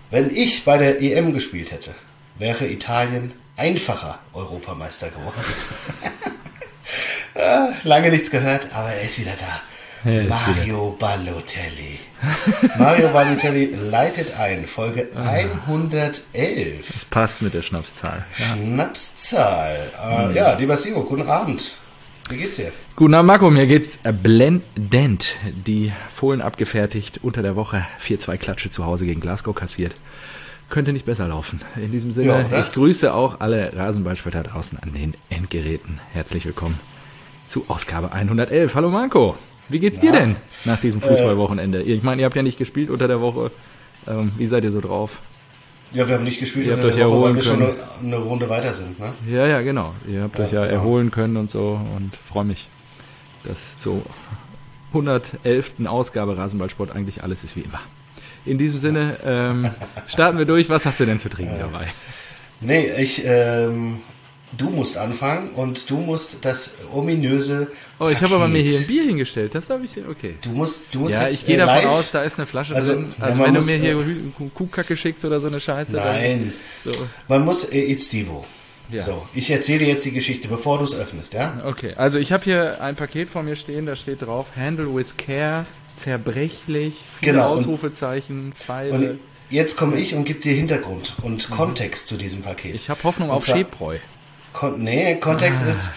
Wenn ich bei der EM gespielt hätte, wäre Italien einfacher Europameister geworden. Lange nichts gehört, aber er ist wieder da. Ja, Mario Balotelli. Mario Balotelli leitet ein, Folge 111. Das passt mit der Schnapszahl. Ja. Schnapszahl. Ja, lieber Simo, guten Abend. Wie geht's dir? Guten Abend, Marco. Mir geht's blendend. Die Fohlen abgefertigt, unter der Woche 4-2 Klatsche zu Hause gegen Glasgow kassiert. Könnte nicht besser laufen. In diesem Sinne, Ja, ich grüße auch alle Rasenballspieler draußen an den Endgeräten. Herzlich willkommen zu Ausgabe 111. Hallo Marco, wie geht's dir denn nach diesem Fußballwochenende? Ich meine, ihr habt ja nicht gespielt unter der Woche. Wie seid ihr so drauf? Ja, wir haben nicht gespielt, Ihr habt euch erholen weil wir schon können. eine Runde weiter sind. Ne? Ja, genau. Ihr habt euch ja genau. erholen können und so und freue mich, dass zur 111. Ausgabe Rasenballsport eigentlich alles ist wie immer. In diesem Sinne starten wir durch. Was hast du denn zu trinken dabei? Nee, du musst anfangen und du musst das ominöse Oh, ich habe aber mir hier ein Paket- Bier hingestellt. Das darf ich. Okay. Du musst Ja, jetzt ich gehe davon live, aus, da ist eine Flasche Also, drin. ja, Also man wenn muss, du mir hier Kuhkacke schickst oder so eine Scheiße. Nein, Dann, so. man muss It's Divo. Ja. So, ich erzähle dir jetzt die Geschichte, bevor du es öffnest, ja? Okay, also ich habe hier ein Paket vor mir stehen, da steht drauf, Handle with Care, zerbrechlich, viele Genau, und- Ausrufezeichen, Pfeile. Und jetzt komme ich und gebe dir Hintergrund und Kontext zu diesem Paket. Ich habe Hoffnung Und auf zwar- Schäbräu. Kontext ist,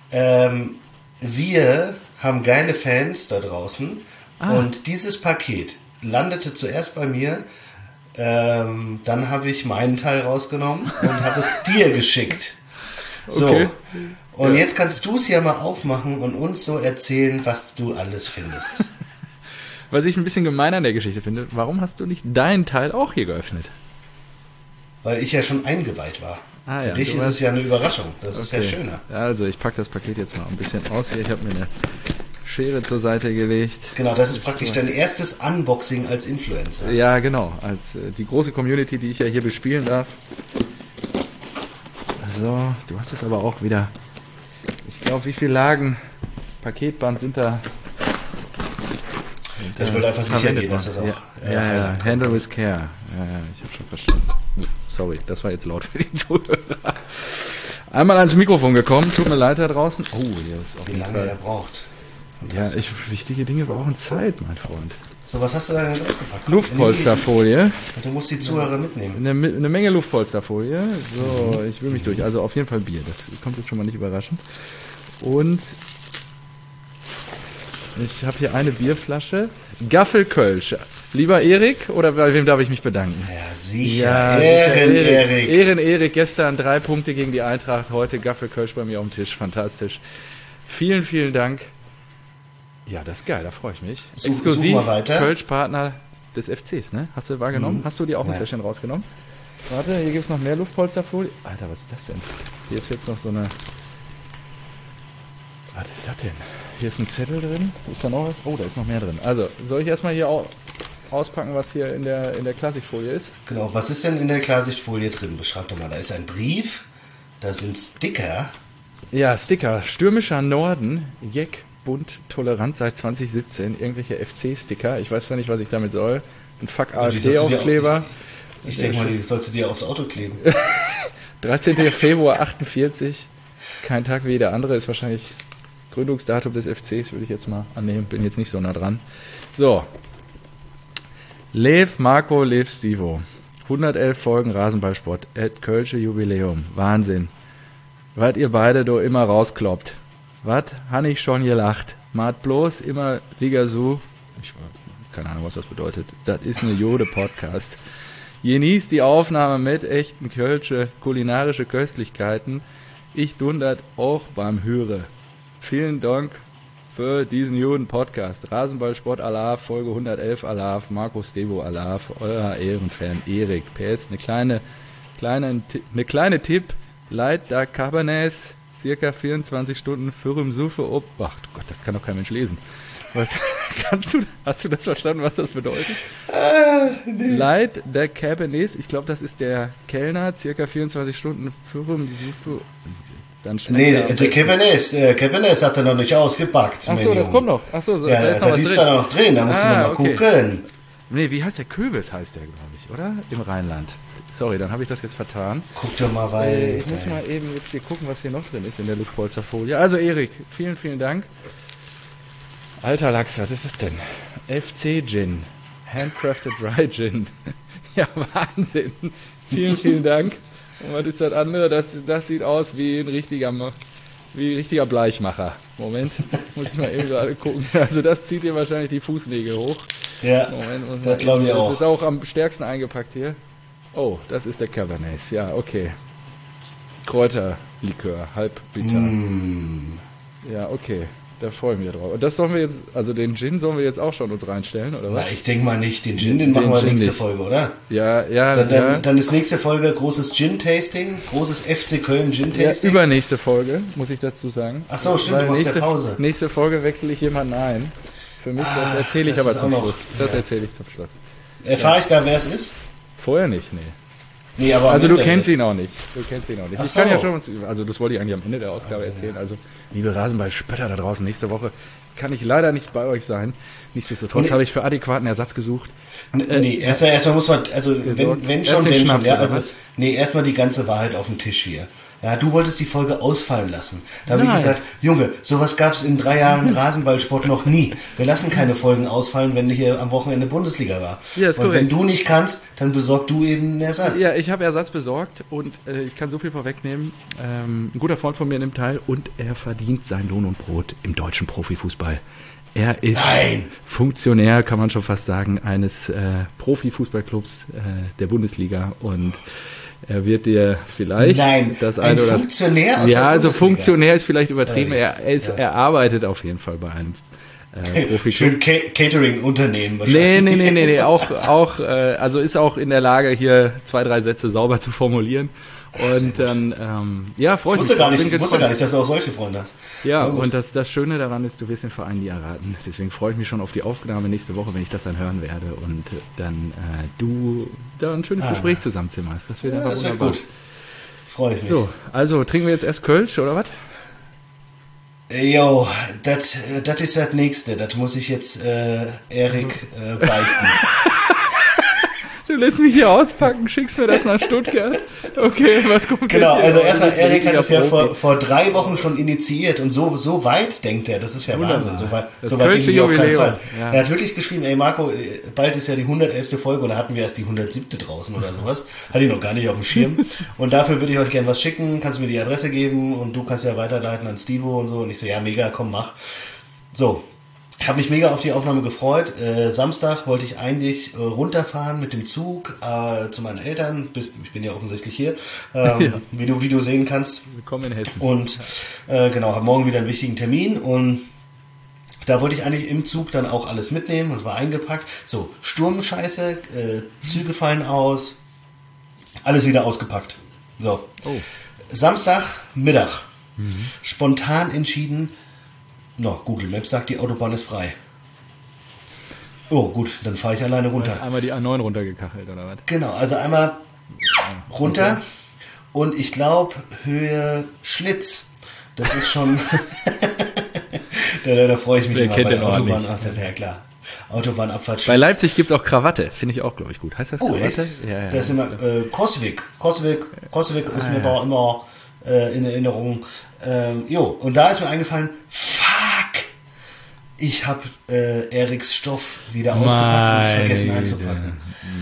wir haben geile Fans da draußen und dieses Paket landete zuerst bei mir, dann habe ich meinen Teil rausgenommen und habe es dir geschickt. So, Okay. und jetzt kannst du es ja mal aufmachen und uns so erzählen, was du alles findest. Was ich ein bisschen gemein an der Geschichte finde, warum hast du nicht deinen Teil auch hier geöffnet? Weil ich ja schon eingeweiht war. Ah, Für ja, dich du ist hast- es ja eine Überraschung. Das ist ja Okay. schöner. Also ich packe das Paket jetzt mal ein bisschen aus hier. Ich habe mir eine Schere zur Seite gelegt. Genau, das ist praktisch dein erstes Unboxing als Influencer. Ja, genau. Als die große Community, die ich ja hier bespielen darf. So, du hast es aber auch wieder. Ich glaube, wie viele Lagen Paketband sind da? Ich will einfach sicher verwendet gehen, dass das auch... worden? Ja, Handle with Care. Ja, ich habe schon verstanden. Sorry, das war jetzt laut für die Zuhörer. Einmal ans Mikrofon gekommen, tut mir leid da draußen. Oh, hier ist auf Wie jeden lange er Fall. braucht. Ja, wichtige Dinge brauchen Zeit, mein Freund. So, was hast du da denn jetzt ausgepackt? Luftpolsterfolie. Du musst die Zuhörer mitnehmen. Eine Menge Luftpolsterfolie. So, ich will mich durch. Also auf jeden Fall Bier. Das kommt jetzt schon mal nicht überraschend. Und ich habe hier eine Bierflasche. Gaffelkölsch. Lieber Erik, oder bei wem darf ich mich bedanken? Ja, sicher. Ja, Erik. Erik, gestern 3 Punkte gegen die Eintracht, heute Gaffelkölsch bei mir auf dem Tisch. Fantastisch. Vielen, vielen Dank. Ja, das ist geil, da freue ich mich. Such mal weiter. Kölsch-Partner des FCs, ne? Hast du wahrgenommen? Hast du die auch ein Ja. Fläschchen rausgenommen? Warte, hier gibt es noch mehr Luftpolsterfolie. Alter, was ist das denn? Hier ist jetzt noch so eine... Was ist das denn? Hier ist ein Zettel drin. Ist da noch was? Oh, da ist noch mehr drin. Also, soll ich erstmal hier auspacken, was hier in der Klassikfolie ist? Genau, was ist denn in der Klarsichtfolie drin? Beschreib doch mal. Da ist ein Brief, da sind Sticker. Ja, Sticker. Stürmischer Norden, Jeck, bunt, tolerant seit 2017. Irgendwelche FC-Sticker. Ich weiß zwar nicht, was ich damit soll. Ein Fuck Die sollst du dir AfD-Aufkleber. Ich denke mal, die sollst du dir aufs Auto kleben. 13. Februar 48. Kein Tag wie der andere. Ist wahrscheinlich Gründungsdatum des FCs, würde ich jetzt mal annehmen. Bin jetzt nicht so nah dran. So. Lev, Marco, Lev, Stivo. 111 Folgen Rasenballsport. Kölsche Jubiläum. Wahnsinn. Was ihr beide do immer rauskloppt. Was han ich schon gelacht. Macht bloß immer Ligasu. Ich keine Ahnung, was das bedeutet. Das ist eine Jode-Podcast. Genießt die Aufnahme mit echten Kölsche kulinarische Köstlichkeiten. Ich dundert auch beim Höre. Vielen Dank für diesen Juden-Podcast. Rasenballsport Alaf, Folge 111 Alaf, Markus Devo Alaf, euer Ehrenfan Erik. PS, eine kleine Tipp, Leid da Cabernet, circa 24 Stunden Fürm Sufe ob. Ach Gott, das kann doch kein Mensch lesen. Was, hast du das verstanden, was das bedeutet? Nee. Leid der Cabernet, ich glaube, das ist der Kellner, circa 24 Stunden Fürm Sufe. Dann schmeckt Nee, der Cabernet hat er noch nicht ausgepackt. Achso, das kommt noch. Achso, Ja, da ist noch das was ist drin. da noch drin, da musst du noch mal okay. gucken. Nee, wie heißt der? Kürbis heißt der, glaube ich, oder? Im Rheinland. Sorry, dann habe ich das jetzt vertan. Guck doch mal weiter. Ich muss mal eben jetzt hier gucken, was hier noch drin ist in der Luftpolsterfolie. Also Erik, vielen, vielen Dank. Alter Lachs, was ist das denn? FC Gin. Handcrafted Dry Gin. Ja, Wahnsinn. Vielen, vielen Dank. Und was ist das andere? Das sieht aus wie ein richtiger Bleichmacher. Moment, muss ich mal eben gerade gucken. Also das zieht dir wahrscheinlich die Fußnägel hoch. Ja, Moment, das glaube ich auch. Das ist auch am stärksten eingepackt hier. Oh, das ist der Cabernet. Ja, okay. Kräuterlikör, halbbitter. Ja, okay. Da freue ich mich drauf. Und das sollen wir jetzt, also den Gin sollen wir jetzt auch schon uns reinstellen, oder was? Na, ich denke mal nicht. Den Gin, den machen wir nächste nicht. Folge, oder? Ja. Dann ist nächste Folge großes Gin-Tasting, großes FC Köln Gin-Tasting. Ja, übernächste Folge, muss ich dazu sagen. Ach so, stimmt, du machst ja Pause. Nächste Folge wechsle ich jemanden ein. Für mich, das erzähle ich aber zum Schluss. Das erzähle ich zum Schluss. Erfahre ich da, wer es ist? Vorher nicht, nee. Nee, aber also du kennst ihn auch nicht. Ach Ich so. kann ja schon, also das wollte ich eigentlich am Ende der Ausgabe erzählen. Also liebe Rasenball-Spötter da draußen, nächste Woche kann ich leider nicht bei euch sein. Nichtsdestotrotz habe ich für adäquaten Ersatz gesucht. Nee, erstmal muss man, also wenn schon, denn schon. Ja, also, erstmal die ganze Wahrheit auf den Tisch hier. Ja, du wolltest die Folge ausfallen lassen. Da habe ich gesagt, Junge, sowas gab es in 3 Jahren Rasenballsport noch nie. Wir lassen keine Folgen ausfallen, wenn hier am Wochenende Bundesliga war. Ja, ist und korrekt. wenn du nicht kannst, dann besorg du eben einen Ersatz. Ja, ich habe Ersatz besorgt und ich kann so viel vorwegnehmen. Ein guter Freund von mir nimmt teil und er verdient sein Lohn und Brot im deutschen Profifußball. Er ist Funktionär, kann man schon fast sagen, eines Profifußballclubs der Bundesliga und er wird dir vielleicht das eine oder Funktionär aus ja, der also Bundesliga. Funktionär ist vielleicht übertrieben. Er arbeitet auf jeden Fall bei einem Profi. Schön Catering-Unternehmen wahrscheinlich. Nee. Auch also ist auch in der Lage, hier 2, 3 Sätze sauber zu formulieren. Und dann, freue ich mich. Ich wusste gar nicht, dass du auch solche Freunde hast. Ja, und das Schöne daran ist, du wirst den Verein nie erraten. Deswegen freue ich mich schon auf die Aufnahme nächste Woche, wenn ich das dann hören werde und dann du da ein schönes Gespräch zusammenzimmerst. Das wird einfach das wunderbar. Gut. Freue ich mich. So, also trinken wir jetzt erst Kölsch, oder was? Jo, das ist das Nächste. Das muss ich jetzt Erik beichten. Du lässt mich hier auspacken, schickst mir das nach Stuttgart. Okay, was kommt Genau, denn also hier? erstmal, Erik hat es ja vor 3 Wochen schon initiiert und so weit denkt er, das ist ja Wunderbar. Wahnsinn, so weit Das denken Kölsche wir auf keinen Jubiläum, Fall. ja. Er hat wirklich geschrieben, ey Marco, bald ist ja die 111. Folge und da hatten wir erst die 107. draußen oder sowas. Hatte ich noch gar nicht auf dem Schirm. Und dafür würde ich euch gerne was schicken, kannst du mir die Adresse geben und du kannst ja weiterleiten an Stivo und so. Und ich so, ja mega, komm, mach. So. Ich habe mich mega auf die Aufnahme gefreut. Samstag wollte ich eigentlich runterfahren mit dem Zug zu meinen Eltern. Ich bin ja offensichtlich hier, wie du sehen kannst. Willkommen in Hessen. Und genau, habe morgen wieder einen wichtigen Termin und da wollte ich eigentlich im Zug dann auch alles mitnehmen. Das war eingepackt. So, Sturmscheiße, Züge fallen aus, alles wieder ausgepackt. So, Samstagmittag, spontan entschieden, Google Maps sagt, die Autobahn ist frei. Oh, gut, dann fahre ich alleine runter. Einmal die A9 runtergekachelt, oder was? Genau, also einmal runter und ich glaube Höhe Schlitz. Das ist schon... da freue ich mich immer bei der Autobahn. Ja, klar. Autobahnabfahrt Schlitz. Bei Leipzig gibt es auch Krawatte, finde ich auch, glaube ich, gut. Heißt das Krawatte? Echt? Ja. Das ist immer Coswig. Coswig ist mir da immer in Erinnerung. Und da ist mir eingefallen, ich habe Eriks Stoff wieder ausgepackt und vergessen einzupacken.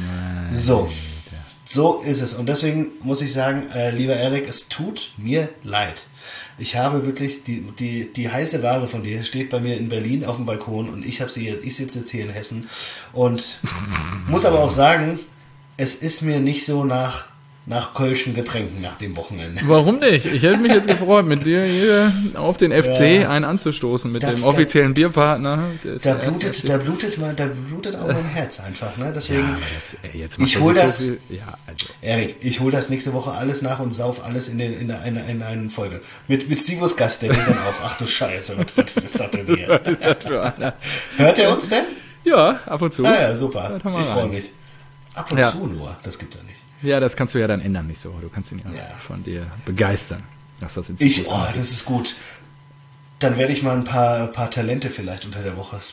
So ist es. Und deswegen muss ich sagen, lieber Erik, es tut mir leid. Ich habe wirklich die heiße Ware von dir steht bei mir in Berlin auf dem Balkon und ich sitze jetzt hier in Hessen und muss aber auch sagen, es ist mir nicht so nach kölschen Getränken nach dem Wochenende. Warum nicht? Ich hätte mich jetzt gefreut, mit dir hier auf den FC einen anzustoßen, mit dem offiziellen Bierpartner. Da blutet auch mein Herz einfach. Ne? Deswegen, ich hole das. So Erik, ich hole das nächste Woche alles nach und sauf alles in eine Folge. Mit Stivos Gast, der denkt dann auch, ach du Scheiße, was ist das denn hier? Was ist das für einer? Hört er uns denn? Ja, ab und zu. Ja, super. Ich freue mich. Ab und zu nur, das gibt's ja nicht. Ja, das kannst du ja dann ändern, nicht so. Du kannst ihn ja von dir begeistern. Dass das das ist gut. Dann werde ich mal ein paar Talente vielleicht unter der Woche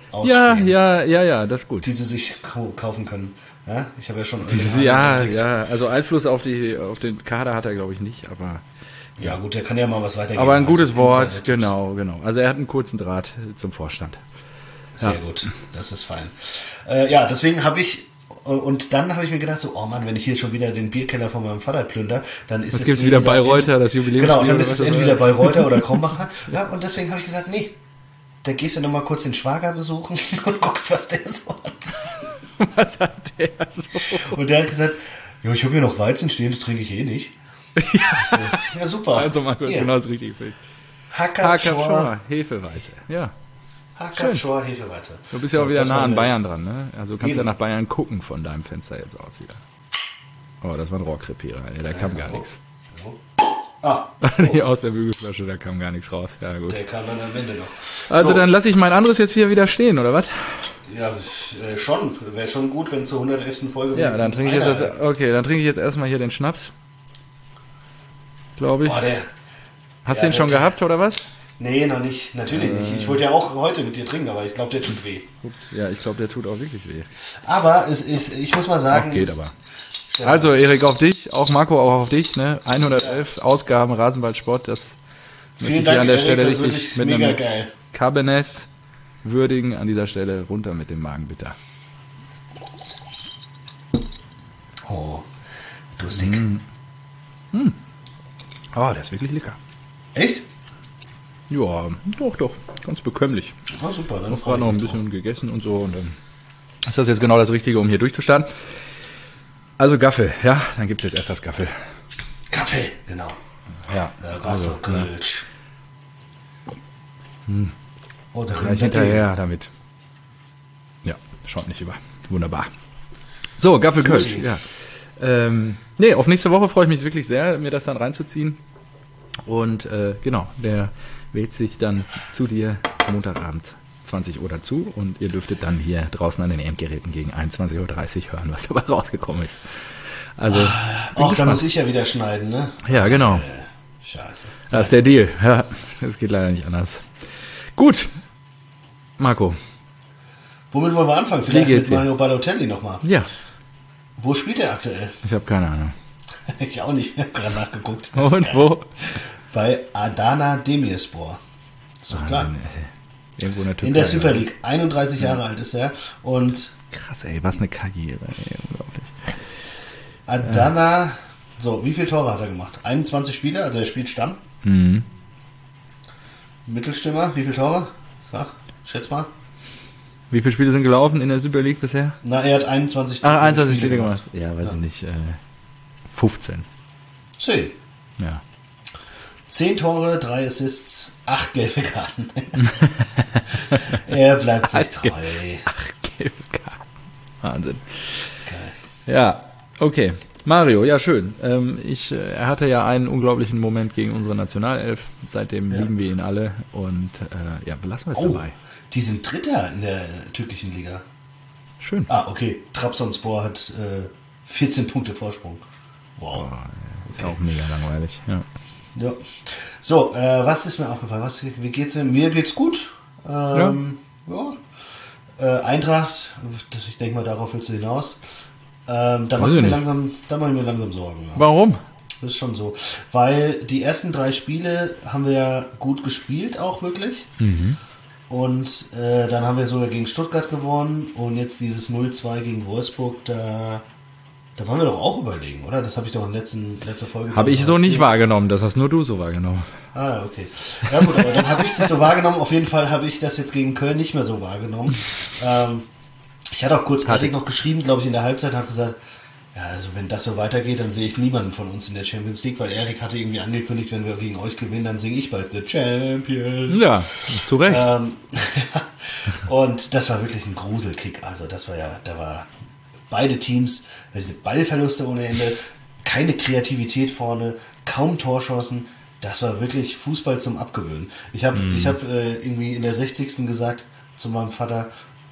ausspielen. Ja, das ist gut. Die sie sich kaufen können. Ja, ich habe ja schon... also Einfluss auf den Kader hat er, glaube ich, nicht, aber... Ja gut, der kann ja mal was weitergeben. Aber ein gutes Wort, genau. Also er hat einen kurzen Draht zum Vorstand. Sehr gut, das ist fein. Deswegen habe ich... Und dann habe ich mir gedacht, so, oh Mann, wenn ich hier schon wieder den Bierkeller von meinem Vater plünder, dann ist es... gibt wieder Bayreuther, das Jubiläum. Genau, dann ist es entweder Bayreuther oder Krombacher. Ja, und deswegen habe ich gesagt, nee, da gehst du nochmal kurz den Schwager besuchen und guckst, was der so hat. Was hat der so? Und der hat gesagt, ja, ich habe hier noch Weizen stehen, das trinke ich eh nicht. Ja, super. Also Markus, genau das richtige Bild. Hakatschor, Hefeweiße, ja. Hakatschor, Hefeweize. Du bist ja auch wieder nah an Bayern dran, ne? Also du kannst ja nach Bayern gucken von deinem Fenster jetzt aus wieder. Oh, das war ein Rohrkrepierer, da kam gar nichts. Nee, aus der Bügelflasche, da kam gar nichts raus. Ja, gut. Der kam dann am Ende noch. Also dann lasse ich mein anderes jetzt hier wieder stehen, oder was? Ja, schon. Wäre schon gut, wenn zur 111. Folge... Ja, dann trinke ich jetzt erstmal hier den Schnaps. Glaube ich. Hast du den schon gehabt, oder was? Nee, noch nicht. Natürlich nicht. Ich wollte ja auch heute mit dir trinken, aber ich glaube, der tut weh. Ups, ja, ich glaube, der tut auch wirklich weh. Aber ich muss mal sagen... Ach, geht aber. Also, Erik, auf dich, auch Marco, auch auf dich, ne? 111 Ausgaben Rasenballsport, das vielen möchte ich Dank, an der Erik, Stelle das richtig mit mega einem geil. Cabernet würdigen. An dieser Stelle runter mit dem Magenbitter. Oh, durstig. Oh, der ist wirklich lecker. Echt? Ja, doch, ganz bekömmlich. Ah, super. Dann Ich habe gerade noch ein bisschen gegessen und so und dann ist das jetzt genau das Richtige, um hier durchzustarten. Also Gaffel, ja, dann gibt es jetzt erst das Gaffel. Gaffel, genau. Ja, Gaffel, Kölsch. Oder gleich hinterher damit. Ja, schaut nicht über. Wunderbar. So, Gaffel Kölsch, ja. Nee, auf nächste Woche freue ich mich wirklich sehr, mir das dann reinzuziehen. Und genau, der wählt sich dann zu dir Montagabend 20 Uhr dazu und ihr dürftet dann hier draußen an den Endgeräten gegen 21.30 Uhr hören, was dabei rausgekommen ist. Also, auch da muss ich ja wieder schneiden, ne? Ja, genau. Scheiße. Das ist der Deal. Ja, das geht leider nicht anders. Gut, Marco. Womit wollen wir anfangen? Vielleicht mit Mario Balotelli nochmal. Ja. Wo spielt er aktuell? Ich habe keine Ahnung. Ich auch nicht. Ich habe gerade nachgeguckt. Und wo? Bei Adana Demirspor. Ist doch klar. Irgendwo in der Türkei. In der Super League. 31 Jahre alt ist er. Und krass, ey, was eine Karriere. Ey, unglaublich. Adana, so, wie viele Tore hat er gemacht? 21 Spiele, also er spielt Stamm. Mhm. Mittelstürmer, wie viele Tore? Sag, schätz mal. Wie viele Spiele sind gelaufen in der Super League bisher? Na, er hat 21 Spiele gemacht. Ja, weiß ich nicht. 15. 10. Ja. 10 Tore, 3 Assists, 8 gelbe Karten. Er bleibt sich treu. 8 gelbe Karten. Wahnsinn. Geil. Ja, okay. Mario, ja schön. Er hatte ja einen unglaublichen Moment gegen unsere Nationalelf. Seitdem lieben wir ihn alle. Und belassen wir es dabei. Die sind Dritter in der türkischen Liga. Schön. Okay. Trabzonspor hat 14 Punkte Vorsprung. Wow. Ist auch mega langweilig. Ja. So, was ist mir aufgefallen? Wie geht's mir? Mir geht's gut. Eintracht, ich denke mal, darauf willst du hinaus. Da mache ich mir langsam Sorgen. Ja. Warum? Das ist schon so. Weil die ersten 3 Spiele haben wir ja gut gespielt, auch wirklich. Mhm. Und dann haben wir sogar gegen Stuttgart gewonnen. Und jetzt dieses 0-2 gegen Wolfsburg, da wollen wir doch auch überlegen, oder? Das habe ich doch in letzter Folge... Habe ich so nicht wahrgenommen, das hast nur du so wahrgenommen. Ah, okay. Ja gut, aber dann habe ich das so wahrgenommen. Auf jeden Fall habe ich das jetzt gegen Köln nicht mehr so wahrgenommen. Ich hatte auch kurz Erik noch geschrieben, glaube ich, in der Halbzeit, habe gesagt, ja, also wenn das so weitergeht, dann sehe ich niemanden von uns in der Champions League, weil Erik hatte irgendwie angekündigt, wenn wir gegen euch gewinnen, dann singe ich bald The Champions. Ja, zu Recht. Und das war wirklich ein Gruselkick. Also da war beide Teams, also Ballverluste ohne Ende, keine Kreativität vorne, kaum Torschancen. Das war wirklich Fußball zum Abgewöhnen. Ich habe irgendwie in der 60. gesagt zu meinem Vater,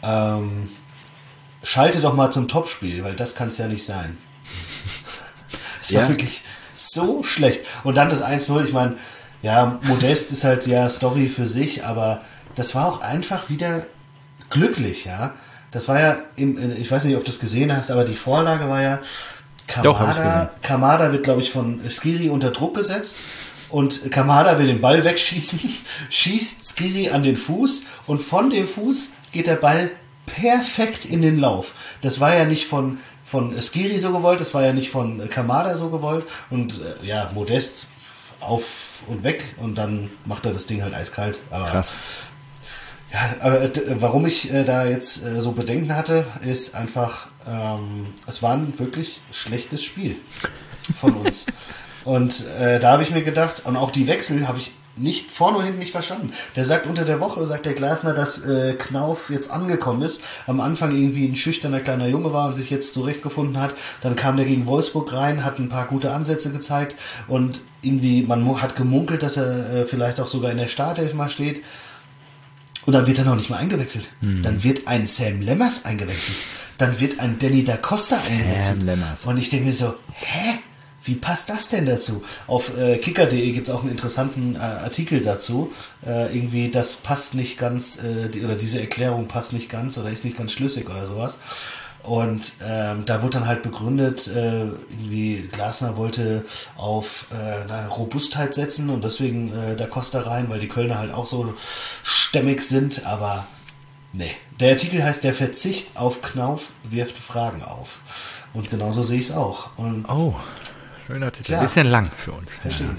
schalte doch mal zum Topspiel, weil das kann es ja nicht sein. Es war wirklich so schlecht. Und dann das 1-0, ich meine, ja, Modest ist halt ja Story für sich, aber das war auch einfach wieder glücklich, ja. Das war ja, ich weiß nicht, ob du es gesehen hast, aber die Vorlage war ja, Doch, hab ich gesehen. Kamada wird, glaube ich, von Skiri unter Druck gesetzt und Kamada will den Ball wegschießen, schießt Skiri an den Fuß und von dem Fuß geht der Ball perfekt in den Lauf. Das war ja nicht von Skiri so gewollt, das war ja nicht von Kamada so gewollt und ja, Modest auf und weg und dann macht er das Ding halt eiskalt. Aber Krass. ja, aber warum ich da jetzt so Bedenken hatte, ist einfach, es war ein wirklich schlechtes Spiel von uns. Und da habe ich mir gedacht, und auch die Wechsel habe ich nicht vorne und hinten nicht verstanden. Der sagt unter der Woche, sagt der Glasner, dass Knauf jetzt angekommen ist. Am Anfang irgendwie ein schüchterner kleiner Junge war und sich jetzt zurechtgefunden hat. Dann kam der gegen Wolfsburg rein, hat ein paar gute Ansätze gezeigt und irgendwie, man hat gemunkelt, dass er vielleicht auch sogar in der Startelf mal steht. Und dann wird er noch nicht mal eingewechselt. Dann wird ein Sam Lemmers eingewechselt. Dann wird ein Danny da Costa eingewechselt. Lemmers. Und ich denke mir so, hä? Wie passt das denn dazu? Auf kicker.de gibt es auch einen interessanten Artikel dazu. Irgendwie, das passt nicht ganz, oder diese Erklärung passt nicht ganz oder ist nicht ganz schlüssig oder sowas. Und da wurde dann halt begründet, irgendwie Glasner wollte auf Robustheit setzen und deswegen da Costa rein, weil die Kölner halt auch so stämmig sind, aber nee. Der Artikel heißt, der Verzicht auf Knauf wirft Fragen auf. Und genauso sehe ich es auch. Und schöner Titel. Klar. Bisschen lang für uns. Verstehen.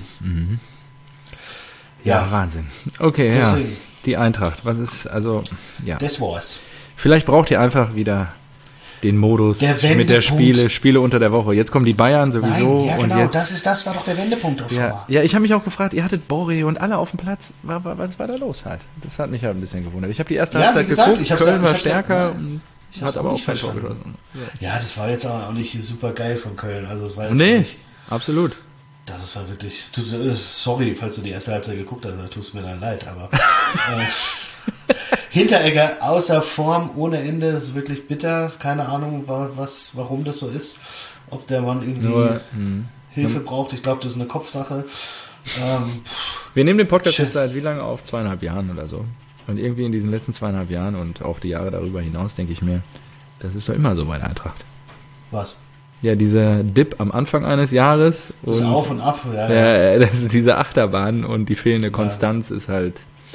Ja, Ja. Wahnsinn. Okay, Deswegen. ja. Die Eintracht. Was ist, also, ja. Das war's. Vielleicht braucht ihr einfach wieder den Modus Der mit der Wendepunkt. Spiele unter der Woche. Jetzt kommen die Bayern sowieso. Nein, ja und genau, jetzt, das war doch der Wendepunkt auch schon ja, mal. ja, ich habe mich auch gefragt, ihr hattet Borre und alle auf dem Platz. Was war da los halt? Das hat mich halt ein bisschen gewundert. Ich habe die erste Ja, Halbzeit wie gesagt, geguckt, Köln war stärker. Ich hab's Hat auch aber auch nicht kein Tor verstanden. geschossen. Ja, das war jetzt auch nicht super geil von Köln. Also es war jetzt Nee, nicht, absolut. das war wirklich, sorry, falls du die erste Halbzeit geguckt hast, da tust mir dann leid, aber Hinteregger außer Form, ohne Ende, ist wirklich bitter. Keine Ahnung, warum das so ist. Ob der Mann irgendwie Hilfe braucht. Ich glaube, das ist eine Kopfsache. Wir nehmen den Podcast Schön. jetzt seit wie lange auf? 2,5 Jahren oder so. Und irgendwie in diesen letzten 2,5 Jahren und auch die Jahre darüber hinaus denke ich mir, das ist doch immer so bei der Eintracht. Was? Ja, dieser Dip am Anfang eines Jahres Das und Auf und Ab. Ja. das ist diese Achterbahn und die fehlende Konstanz ist halt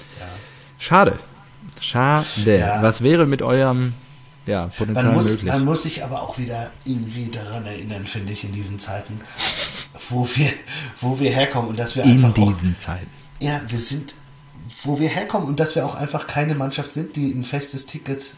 schade. Schade. Ja. Was wäre mit eurem Potenzial möglich? Man muss sich aber auch wieder irgendwie daran erinnern, finde ich, in diesen Zeiten, wo wir herkommen und dass wir In einfach auch, diesen Zeiten. ja, wo wir herkommen und dass wir auch einfach keine Mannschaft sind, die ein festes Ticket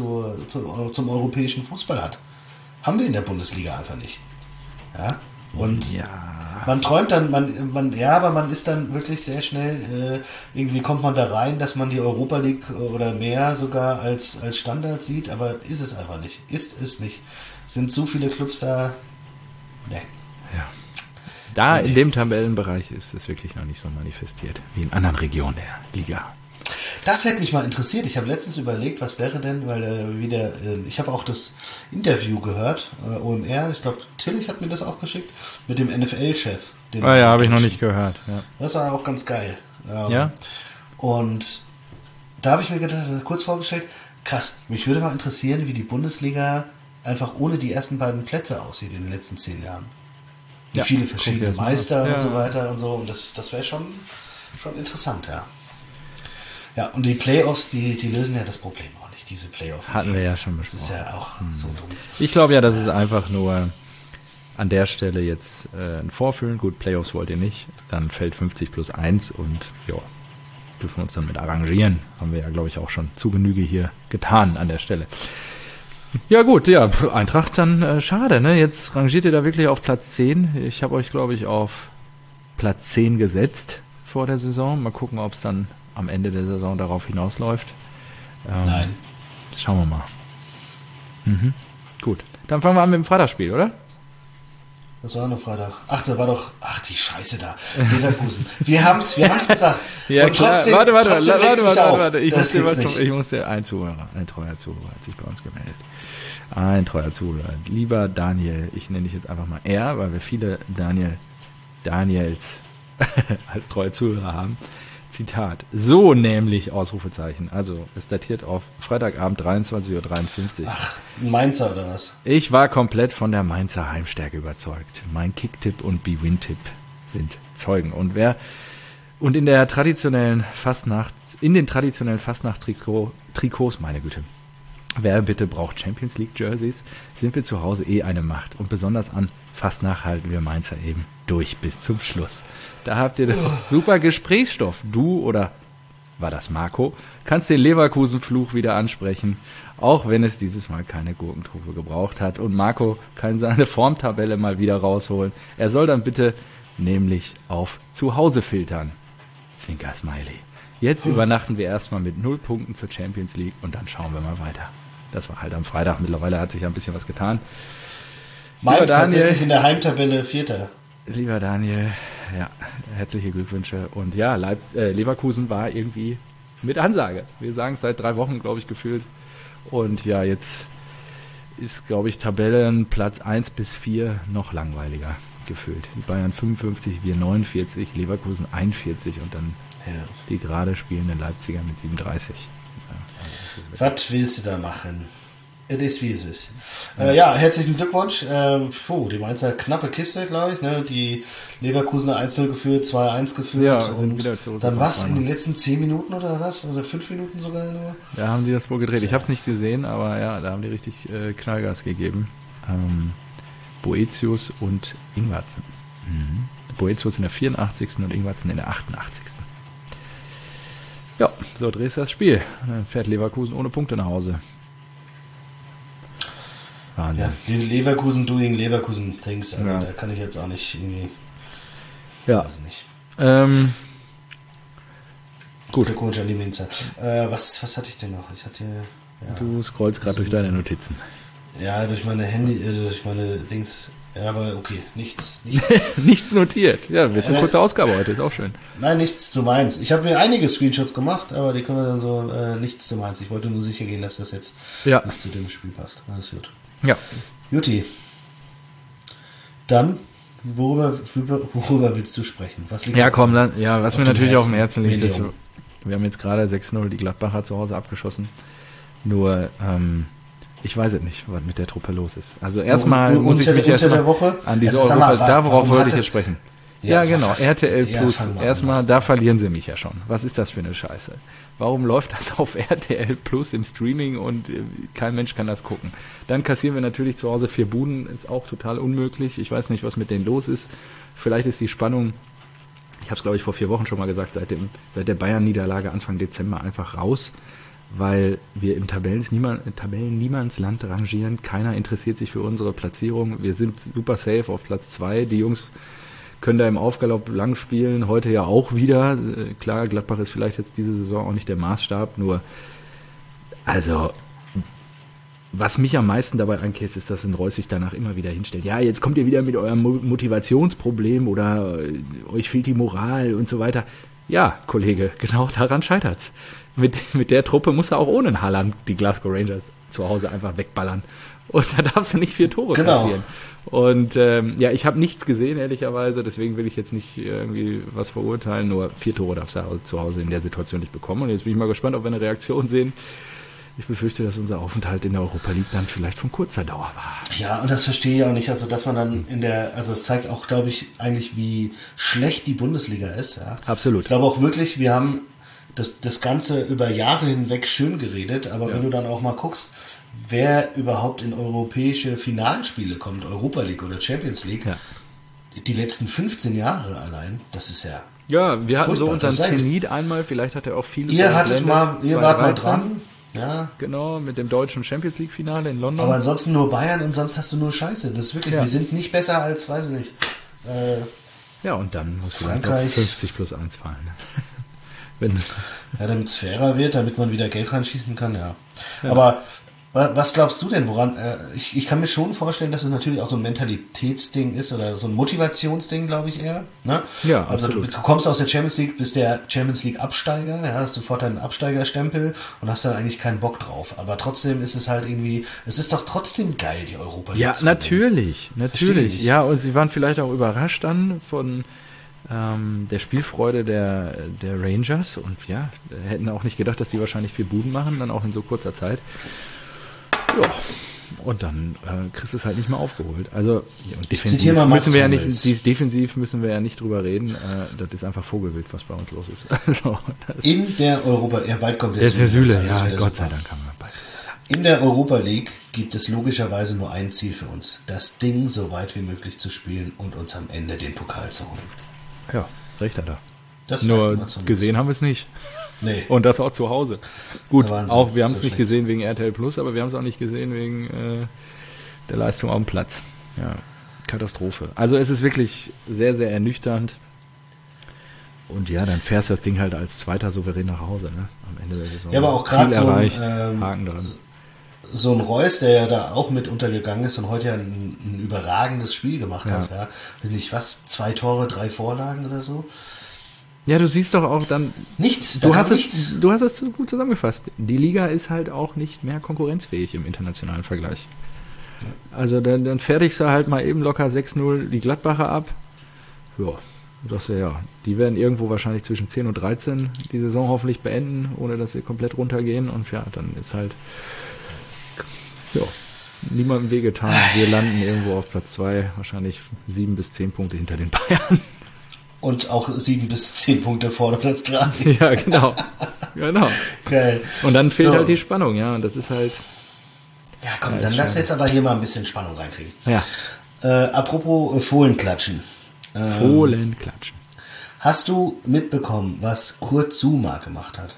zum europäischen Fußball hat. Haben wir in der Bundesliga einfach nicht. Ja, und man träumt dann, aber man ist dann wirklich sehr schnell, irgendwie kommt man da rein, dass man die Europa League oder mehr sogar als Standard sieht, aber ist es einfach nicht. Ist es nicht. Sind so viele Clubs da, ne. Ja. Da in dem Tabellenbereich ist es wirklich noch nicht so manifestiert wie in anderen Regionen der Liga. Das hätte mich mal interessiert. Ich habe letztens überlegt, was wäre denn, weil ich habe auch das Interview gehört, OMR, ich glaube, Tillich hat mir das auch geschickt, mit dem NFL-Chef. Habe ich noch nicht gehört. Ja. Das war auch ganz geil. Ja? Und da habe ich mir gedacht, kurz vorgestellt, krass, mich würde mal interessieren, wie die Bundesliga einfach ohne die ersten beiden Plätze aussieht in den letzten 10 Jahren. Wie Ja, viele verschiedene guck dir das mal Meister an. und so weiter und so. Und das wäre schon interessant, ja. Ja, und die Playoffs, die lösen ja das Problem auch nicht, diese Playoff. Hatten wir ja schon Das ist besprochen. ja auch so dumm. Ich glaube ja, das ist einfach nur an der Stelle jetzt ein Vorfühlen. Gut, Playoffs wollt ihr nicht. Dann fällt 50+1 und ja, dürfen uns dann mit arrangieren. Haben wir ja, glaube ich, auch schon zu Genüge hier getan an der Stelle. Ja gut, ja, Eintracht dann schade, ne? Jetzt rangiert ihr da wirklich auf Platz 10. Ich habe euch, glaube ich, auf Platz 10 gesetzt vor der Saison. Mal gucken, ob es dann am Ende der Saison darauf hinausläuft. Nein. Schauen wir mal. Gut, dann fangen wir an mit dem Freitagsspiel, oder? Das war nur Freitag. Ach, die Scheiße da. Leverkusen. Wir haben's gesagt. Ja, und klar. trotzdem, Warte. Ich Ich muss dir ein treuer Zuhörer hat sich bei uns gemeldet. Ein treuer Zuhörer. Lieber Daniel, ich nenne dich jetzt einfach mal weil wir viele Daniels als treue Zuhörer haben. Zitat. So nämlich, Ausrufezeichen. Also, es datiert auf Freitagabend 23:53 Uhr. Ach, ein Mainzer oder was? Ich war komplett von der Mainzer Heimstärke überzeugt. Mein Kicktipp und B-Win-Tipp sind Zeugen. Und in den traditionellen Fastnachtstrikots, meine Güte, wer bitte braucht Champions League Jerseys, sind wir zu Hause eine Macht. Und besonders an Fastnacht halten wir Mainzer eben durch bis zum Schluss. Da habt ihr doch super Gesprächsstoff. Du oder war das Marco, kannst den Leverkusen-Fluch wieder ansprechen, auch wenn es dieses Mal keine Gurkentruppe gebraucht hat. Und Marco kann seine Formtabelle mal wieder rausholen. Er soll dann bitte nämlich auf Zuhause filtern. Zwinker-Smiley. Jetzt übernachten wir erstmal mit 0 Punkten zur Champions League und dann schauen wir mal weiter. Das war halt am Freitag. Mittlerweile hat sich ja ein bisschen was getan. Mainz tatsächlich in der Heimtabelle Vierter. Lieber Daniel, ja, herzliche Glückwünsche. Und ja, Leverkusen war irgendwie mit Ansage. Wir sagen es seit 3 Wochen, glaube ich, gefühlt. Und ja, jetzt ist, glaube ich, Tabellenplatz 1 bis 4 noch langweiliger gefühlt. Die Bayern 55, wir 49, Leverkusen 41 und dann die gerade spielenden Leipziger mit 37. Ja, was willst du da machen? Es ist wie es ist. Ja, herzlichen Glückwunsch. Die Mainzer knappe Kiste, glaube ich. Ne? Die Leverkusener 1-0 geführt, 2-1 geführt. Ja, und dann was in den letzten 10 Minuten oder was? Oder 5 Minuten sogar nur? Da haben die das wohl gedreht. Ich habe es nicht gesehen, aber ja, da haben die richtig Knallgas gegeben. Boetius und Ingwarzen. Boetius in der 84. und Ingwarzen in der 88. Ja, so drehst du das Spiel. Dann fährt Leverkusen ohne Punkte nach Hause. Wahnsinn. Ja, Leverkusen doing Leverkusen things. Also da kann ich jetzt auch nicht irgendwie. Ja. Weiß nicht. Gut. Glückwunsch an die Mainzer. Was hatte ich denn noch? Du scrollst gerade durch deine Notizen. Ja, durch meine durch meine Dings. Ja, aber okay, nichts. Nichts notiert. Ja, jetzt eine kurze Ausgabe heute, ist auch schön. Nein, nichts zu Mainz. Ich habe mir einige Screenshots gemacht, aber die können wir dann so, nichts zu Mainz. Ich wollte nur sicher gehen, dass das jetzt nicht zu dem Spiel passt. Alles gut. Ja. Juti. Dann, worüber willst du sprechen? Was liegt was mir natürlich auf dem Herzen liegt, ist, wir haben jetzt gerade 6-0 die Gladbacher zu Hause abgeschossen. Nur, ich weiß es nicht, was mit der Truppe los ist. Also erstmal muss ich mich erstmal an diese Europa, worauf wollte ich jetzt sprechen. Ja, genau, RTL Plus. Erstmal, da verlieren sie mich ja schon. Was ist das für eine Scheiße? Warum läuft das auf RTL Plus im Streaming und kein Mensch kann das gucken? Dann kassieren wir natürlich zu Hause 4 Buden, ist auch total unmöglich. Ich weiß nicht, was mit denen los ist. Vielleicht ist die Spannung, ich habe es glaube ich vor 4 Wochen schon mal gesagt, seit der Bayern-Niederlage Anfang Dezember einfach raus, weil wir im Tabellen-Niemandsland rangieren. Keiner interessiert sich für unsere Platzierung. Wir sind super safe auf Platz 2. Die Jungs können da im Aufgalopp lang spielen, heute ja auch wieder. Klar, Gladbach ist vielleicht jetzt diese Saison auch nicht der Maßstab, nur, also, was mich am meisten dabei ankäst, ist, dass ein Reus sich danach immer wieder hinstellt. Ja, jetzt kommt ihr wieder mit eurem Motivationsproblem oder euch fehlt die Moral und so weiter. Ja, Kollege, genau daran scheitert's. Mit der Truppe muss er auch ohne Haaland die Glasgow Rangers zu Hause einfach wegballern. Und da darfst du nicht 4 Tore kassieren. Und ich habe nichts gesehen, ehrlicherweise, deswegen will ich jetzt nicht irgendwie was verurteilen, nur 4 Tore darfst du zu Hause in der Situation nicht bekommen. Und jetzt bin ich mal gespannt, ob wir eine Reaktion sehen. Ich befürchte, dass unser Aufenthalt in der Europa League dann vielleicht von kurzer Dauer war. Ja, und das verstehe ich auch nicht, also dass man dann es zeigt auch, glaube ich, eigentlich, wie schlecht die Bundesliga ist. Ja. Absolut. Ich glaube auch wirklich, wir haben das Ganze über Jahre hinweg schön geredet, aber wenn du dann auch mal guckst, wer überhaupt in europäische Finalspiele kommt, Europa League oder Champions League, die letzten 15 Jahre allein, das ist ja. Ja, wir hatten so unseren Zenit einmal, vielleicht hat er auch viele. Ihr wart mal dran. Ja. Genau, mit dem deutschen Champions League Finale in London. Aber ansonsten nur Bayern und sonst hast du nur Scheiße. Das ist wirklich, wir sind nicht besser als, weiß ich nicht. Ja, und dann muss vielleicht auch 50 plus 1 fallen. Damit es fairer wird, damit man wieder Geld reinschießen kann, ja. Aber was glaubst du denn, woran? Ich kann mir schon vorstellen, dass es natürlich auch so ein Mentalitätsding ist oder so ein Motivationsding, glaube ich eher. Ne? Ja, also du kommst aus der Champions League, bist der Champions League Absteiger, hast sofort deinen Absteigerstempel und hast dann eigentlich keinen Bock drauf. Aber trotzdem ist es halt irgendwie, es ist doch trotzdem geil, die Europa League zu gewinnen. Natürlich. Ja, und sie waren vielleicht auch überrascht dann von der Spielfreude der Rangers und ja, hätten auch nicht gedacht, dass die wahrscheinlich 4 Buden machen, dann auch in so kurzer Zeit. Ja, und dann kriegst du es halt nicht mehr aufgeholt. Also und defensiv müssen wir ja nicht drüber reden. Das ist einfach Vogelwild, was bei uns los ist. Also, in der Europa, ja, bald kommt der Süle, ja, Gott sei Dank haben wir bald. In der Europa League gibt es logischerweise nur ein Ziel für uns, das Ding so weit wie möglich zu spielen und uns am Ende den Pokal zu holen. Ja, recht hat er. Das nur gesehen haben wir es nicht. Nee. Und das auch zu Hause. Gut, auch wir haben es so nicht gesehen wegen RTL Plus, aber wir haben es auch nicht gesehen wegen der Leistung auf dem Platz. Ja, Katastrophe. Also es ist wirklich sehr, sehr ernüchternd. Und ja, dann fährst du das Ding halt als zweiter souverän nach Hause, ne? Am Ende der Saison. Ja, aber auch gerade so Haken dran. So ein Reus, der ja da auch mit untergegangen ist und heute ja ein überragendes Spiel gemacht hat. Ja. Weiß nicht, was, 2 Tore, 3 Vorlagen oder so. Ja, du siehst doch auch dann... Nichts. Du hast es gut zusammengefasst. Die Liga ist halt auch nicht mehr konkurrenzfähig im internationalen Vergleich. Also dann fertigst du halt mal eben locker 6-0 die Gladbacher ab. Ja, die werden irgendwo wahrscheinlich zwischen 10 und 13 die Saison hoffentlich beenden, ohne dass sie komplett runtergehen. Und ja, dann ist halt niemandem wehgetan. Wir landen irgendwo auf Platz 2, wahrscheinlich 7 bis 10 Punkte hinter den Bayern. Und auch 7 bis 10 Punkte vor Platz 3. Ja, genau. Geil. Und dann fehlt halt die Spannung, ja. Und das ist halt... Ja, komm, dann lass jetzt aber hier mal ein bisschen Spannung reinkriegen. Ja. Apropos Fohlenklatschen. Fohlenklatschen. Hast du mitbekommen, was Kurt Zouma gemacht hat?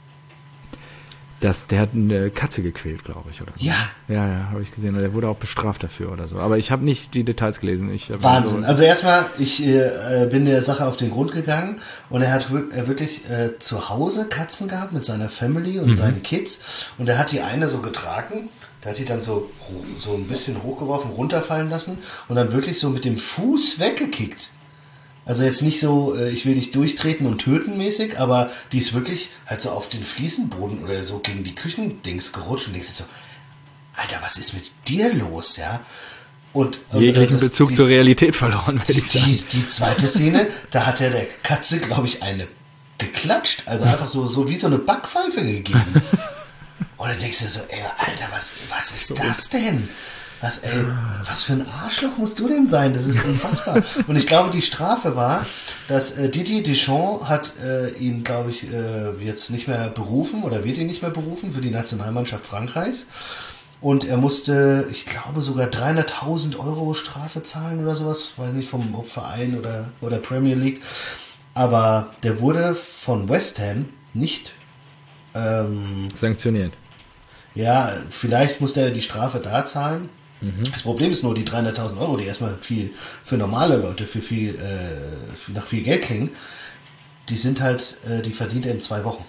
Der hat eine Katze gequält, glaube ich, oder so. Ja. Ja, habe ich gesehen. Der wurde auch bestraft dafür oder so. Aber ich habe nicht die Details gelesen. Wahnsinn. Also erstmal, ich bin der Sache auf den Grund gegangen und er hat wirklich zu Hause Katzen gehabt mit seiner Family und seinen Kids und er hat die eine so getragen. Der hat die dann so ein bisschen hochgeworfen, runterfallen lassen und dann wirklich so mit dem Fuß weggekickt. Also jetzt nicht so, ich will dich durchtreten und töten mäßig, aber die ist wirklich halt so auf den Fliesenboden oder so gegen die Küchendings gerutscht und denkst so, Alter, was ist mit dir los, ja? Und jeglichen Bezug zur Realität verloren, würde ich sagen. Die zweite Szene, da hat er der Katze, glaube ich, eine geklatscht, also einfach so wie so eine Backpfeife gegeben. Und dann denkst du so, ey, Alter, was ist das denn? Was für ein Arschloch musst du denn sein? Das ist unfassbar. Und ich glaube, die Strafe war, dass Didier Deschamps hat ihn, glaube ich, jetzt nicht mehr berufen oder wird ihn nicht mehr berufen für die Nationalmannschaft Frankreichs. Und er musste, ich glaube, sogar 300.000 Euro Strafe zahlen oder sowas, weiß nicht, vom Verein oder Premier League. Aber der wurde von West Ham nicht sanktioniert. Ja, vielleicht musste er die Strafe da zahlen. Das Problem ist nur, die 300.000 Euro, die erstmal viel für normale Leute nach viel Geld klingen, die sind halt, die verdient er in 2 Wochen.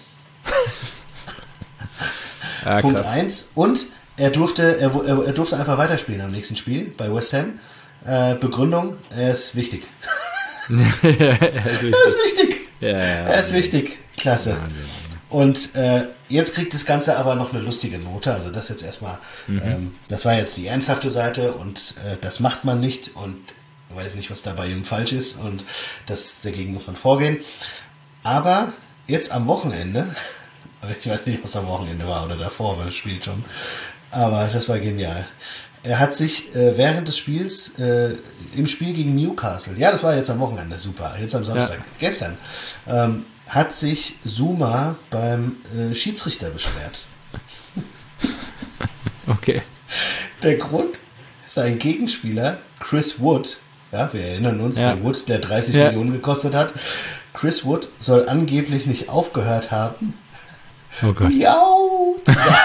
Ja, Punkt 1. Und er durfte einfach weiterspielen am nächsten Spiel bei West Ham. Begründung, er ist wichtig. Er ist wichtig. Er ist wichtig. Klasse. Und jetzt kriegt das Ganze aber noch eine lustige Note. Also das jetzt erstmal, das war jetzt die ernsthafte Seite und das macht man nicht und ich weiß nicht, was da bei ihm falsch ist und dagegen muss man vorgehen. Aber jetzt am Wochenende, ich weiß nicht, was am Wochenende war oder davor, weil das Spiel schon, aber das war genial. Er hat sich während des Spiels im Spiel gegen Newcastle, ja, das war jetzt am Wochenende, super, jetzt am Samstag, gestern, hat sich Zouma beim Schiedsrichter beschwert. Okay. Der Grund, sein Gegenspieler, Chris Wood, ja, wir erinnern uns, der Wood, der 30 Millionen gekostet hat, Chris Wood soll angeblich nicht aufgehört haben, Miau zu sagen.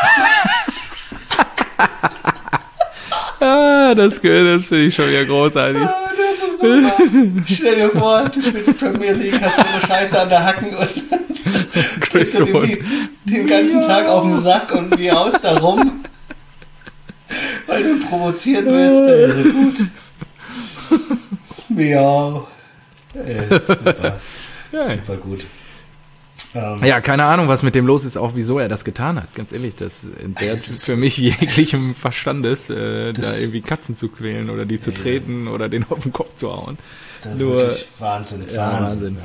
Das finde ich schon wieder großartig. Das ist super. Stell dir vor, du spielst Premier League, hast du eine Scheiße an der Hacken und gehst du den ganzen Tag auf den Sack und miaust da rum, weil du provozieren willst. Also gut. Miau. Super. Super gut. Ja, keine Ahnung, was mit dem los ist, auch wieso er das getan hat. Ganz ehrlich, der ist für mich jeglichem Verstandes, da irgendwie Katzen zu quälen oder die zu treten oder den auf den Kopf zu hauen. Wirklich Wahnsinn. Ja, Wahnsinn.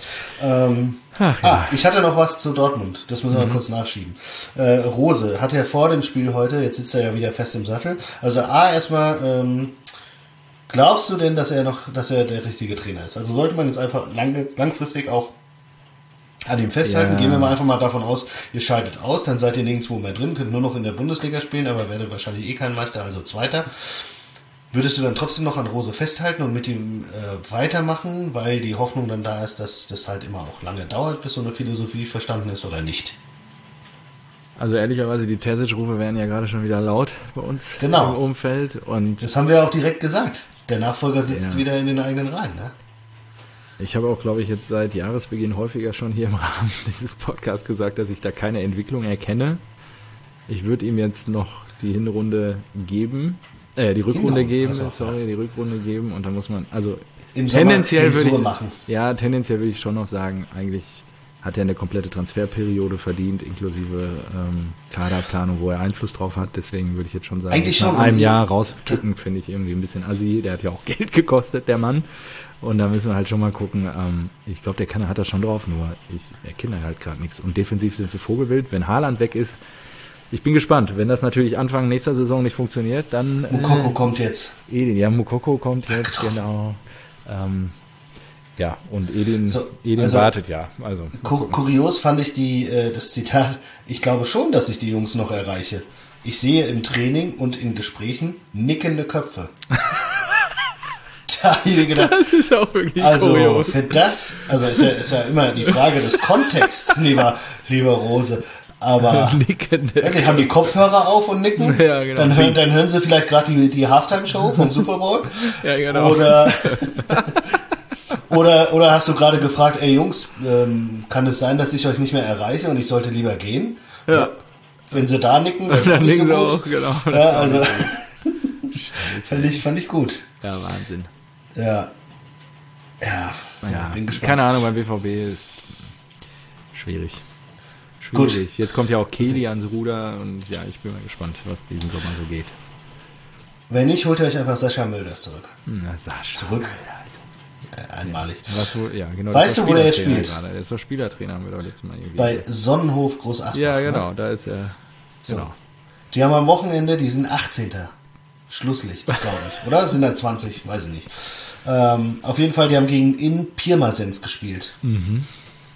Ja. Ich hatte noch was zu Dortmund, das müssen wir kurz nachschieben. Rose hat ja vor dem Spiel heute, jetzt sitzt er ja wieder fest im Sattel. Also erstmal, glaubst du denn, dass er der richtige Trainer ist? Also sollte man jetzt einfach langfristig auch an ihm festhalten? Gehen wir mal einfach mal davon aus, ihr scheidet aus, dann seid ihr nirgendwo mehr drin, könnt nur noch in der Bundesliga spielen, aber werdet wahrscheinlich kein Meister, also Zweiter. Würdest du dann trotzdem noch an Rose festhalten und mit ihm weitermachen, weil die Hoffnung dann da ist, dass das halt immer auch lange dauert, bis so eine Philosophie verstanden ist oder nicht? Also ehrlicherweise, die Terzic-Rufe werden ja gerade schon wieder laut bei uns im Umfeld. Und das haben wir auch direkt gesagt. Der Nachfolger sitzt wieder in den eigenen Reihen, ne? Ich habe auch, glaube ich, jetzt seit Jahresbeginn häufiger schon hier im Rahmen dieses Podcasts gesagt, dass ich da keine Entwicklung erkenne. Ich würde ihm jetzt noch die Rückrunde geben und dann muss man, also im tendenziell würde ich schon noch sagen, eigentlich hat er eine komplette Transferperiode verdient, inklusive Kaderplanung, wo er Einfluss drauf hat. Deswegen würde ich jetzt schon sagen, eigentlich nach einem Jahr rauspicken, finde ich irgendwie ein bisschen assi. Der hat ja auch Geld gekostet, der Mann. Und da müssen wir halt schon mal gucken. Ich glaube, hat das schon drauf, nur ich erkenne halt gerade nichts. Und defensiv sind wir Vogelwild. Wenn Haaland weg ist, ich bin gespannt. Wenn das natürlich Anfang nächster Saison nicht funktioniert, dann... Moukoko kommt jetzt. Moukoko kommt jetzt, genau. Ja, und Edin wartet ja. Also, kurios fand ich das Zitat, ich glaube schon, dass ich die Jungs noch erreiche. Ich sehe im Training und in Gesprächen nickende Köpfe. Da habe ich mir gedacht, das ist auch wirklich kurios. Für das, ist ja immer die Frage des Kontexts, lieber Rose. Aber sie haben die Kopfhörer auf und nicken. Ja, genau. Dann hören sie vielleicht gerade die Halftime-Show vom Super Bowl. Ja, genau. Oder hast du gerade gefragt, ey Jungs, kann es sein, dass ich euch nicht mehr erreiche und ich sollte lieber gehen? Ja. Wenn sie da nicken, das ist nicht so gut. Auch, genau. Ja, also fand ich gut. Ja, Wahnsinn. Ja, bin gespannt. Keine Ahnung, beim BVB ist schwierig. Gut. Jetzt kommt ja auch Kelly ans Ruder und ja, ich bin mal gespannt, was diesen Sommer so geht. Wenn nicht, holt ihr euch einfach Sascha Mölders zurück. Zurück? Einmalig. Genau, weißt du, wo der jetzt spielt? Der ist doch Spielertrainer, haben wir doch letztes Mal irgendwie. Bei Sonnenhof Groß Asbach. Ja, genau, ne? Da ist er. So. Genau. Die haben am Wochenende, die sind 18. Schlusslicht, glaube ich. Oder? Sind da 20? Weiß ich nicht. Auf jeden Fall, die haben gegen Pirmasens gespielt. Mhm.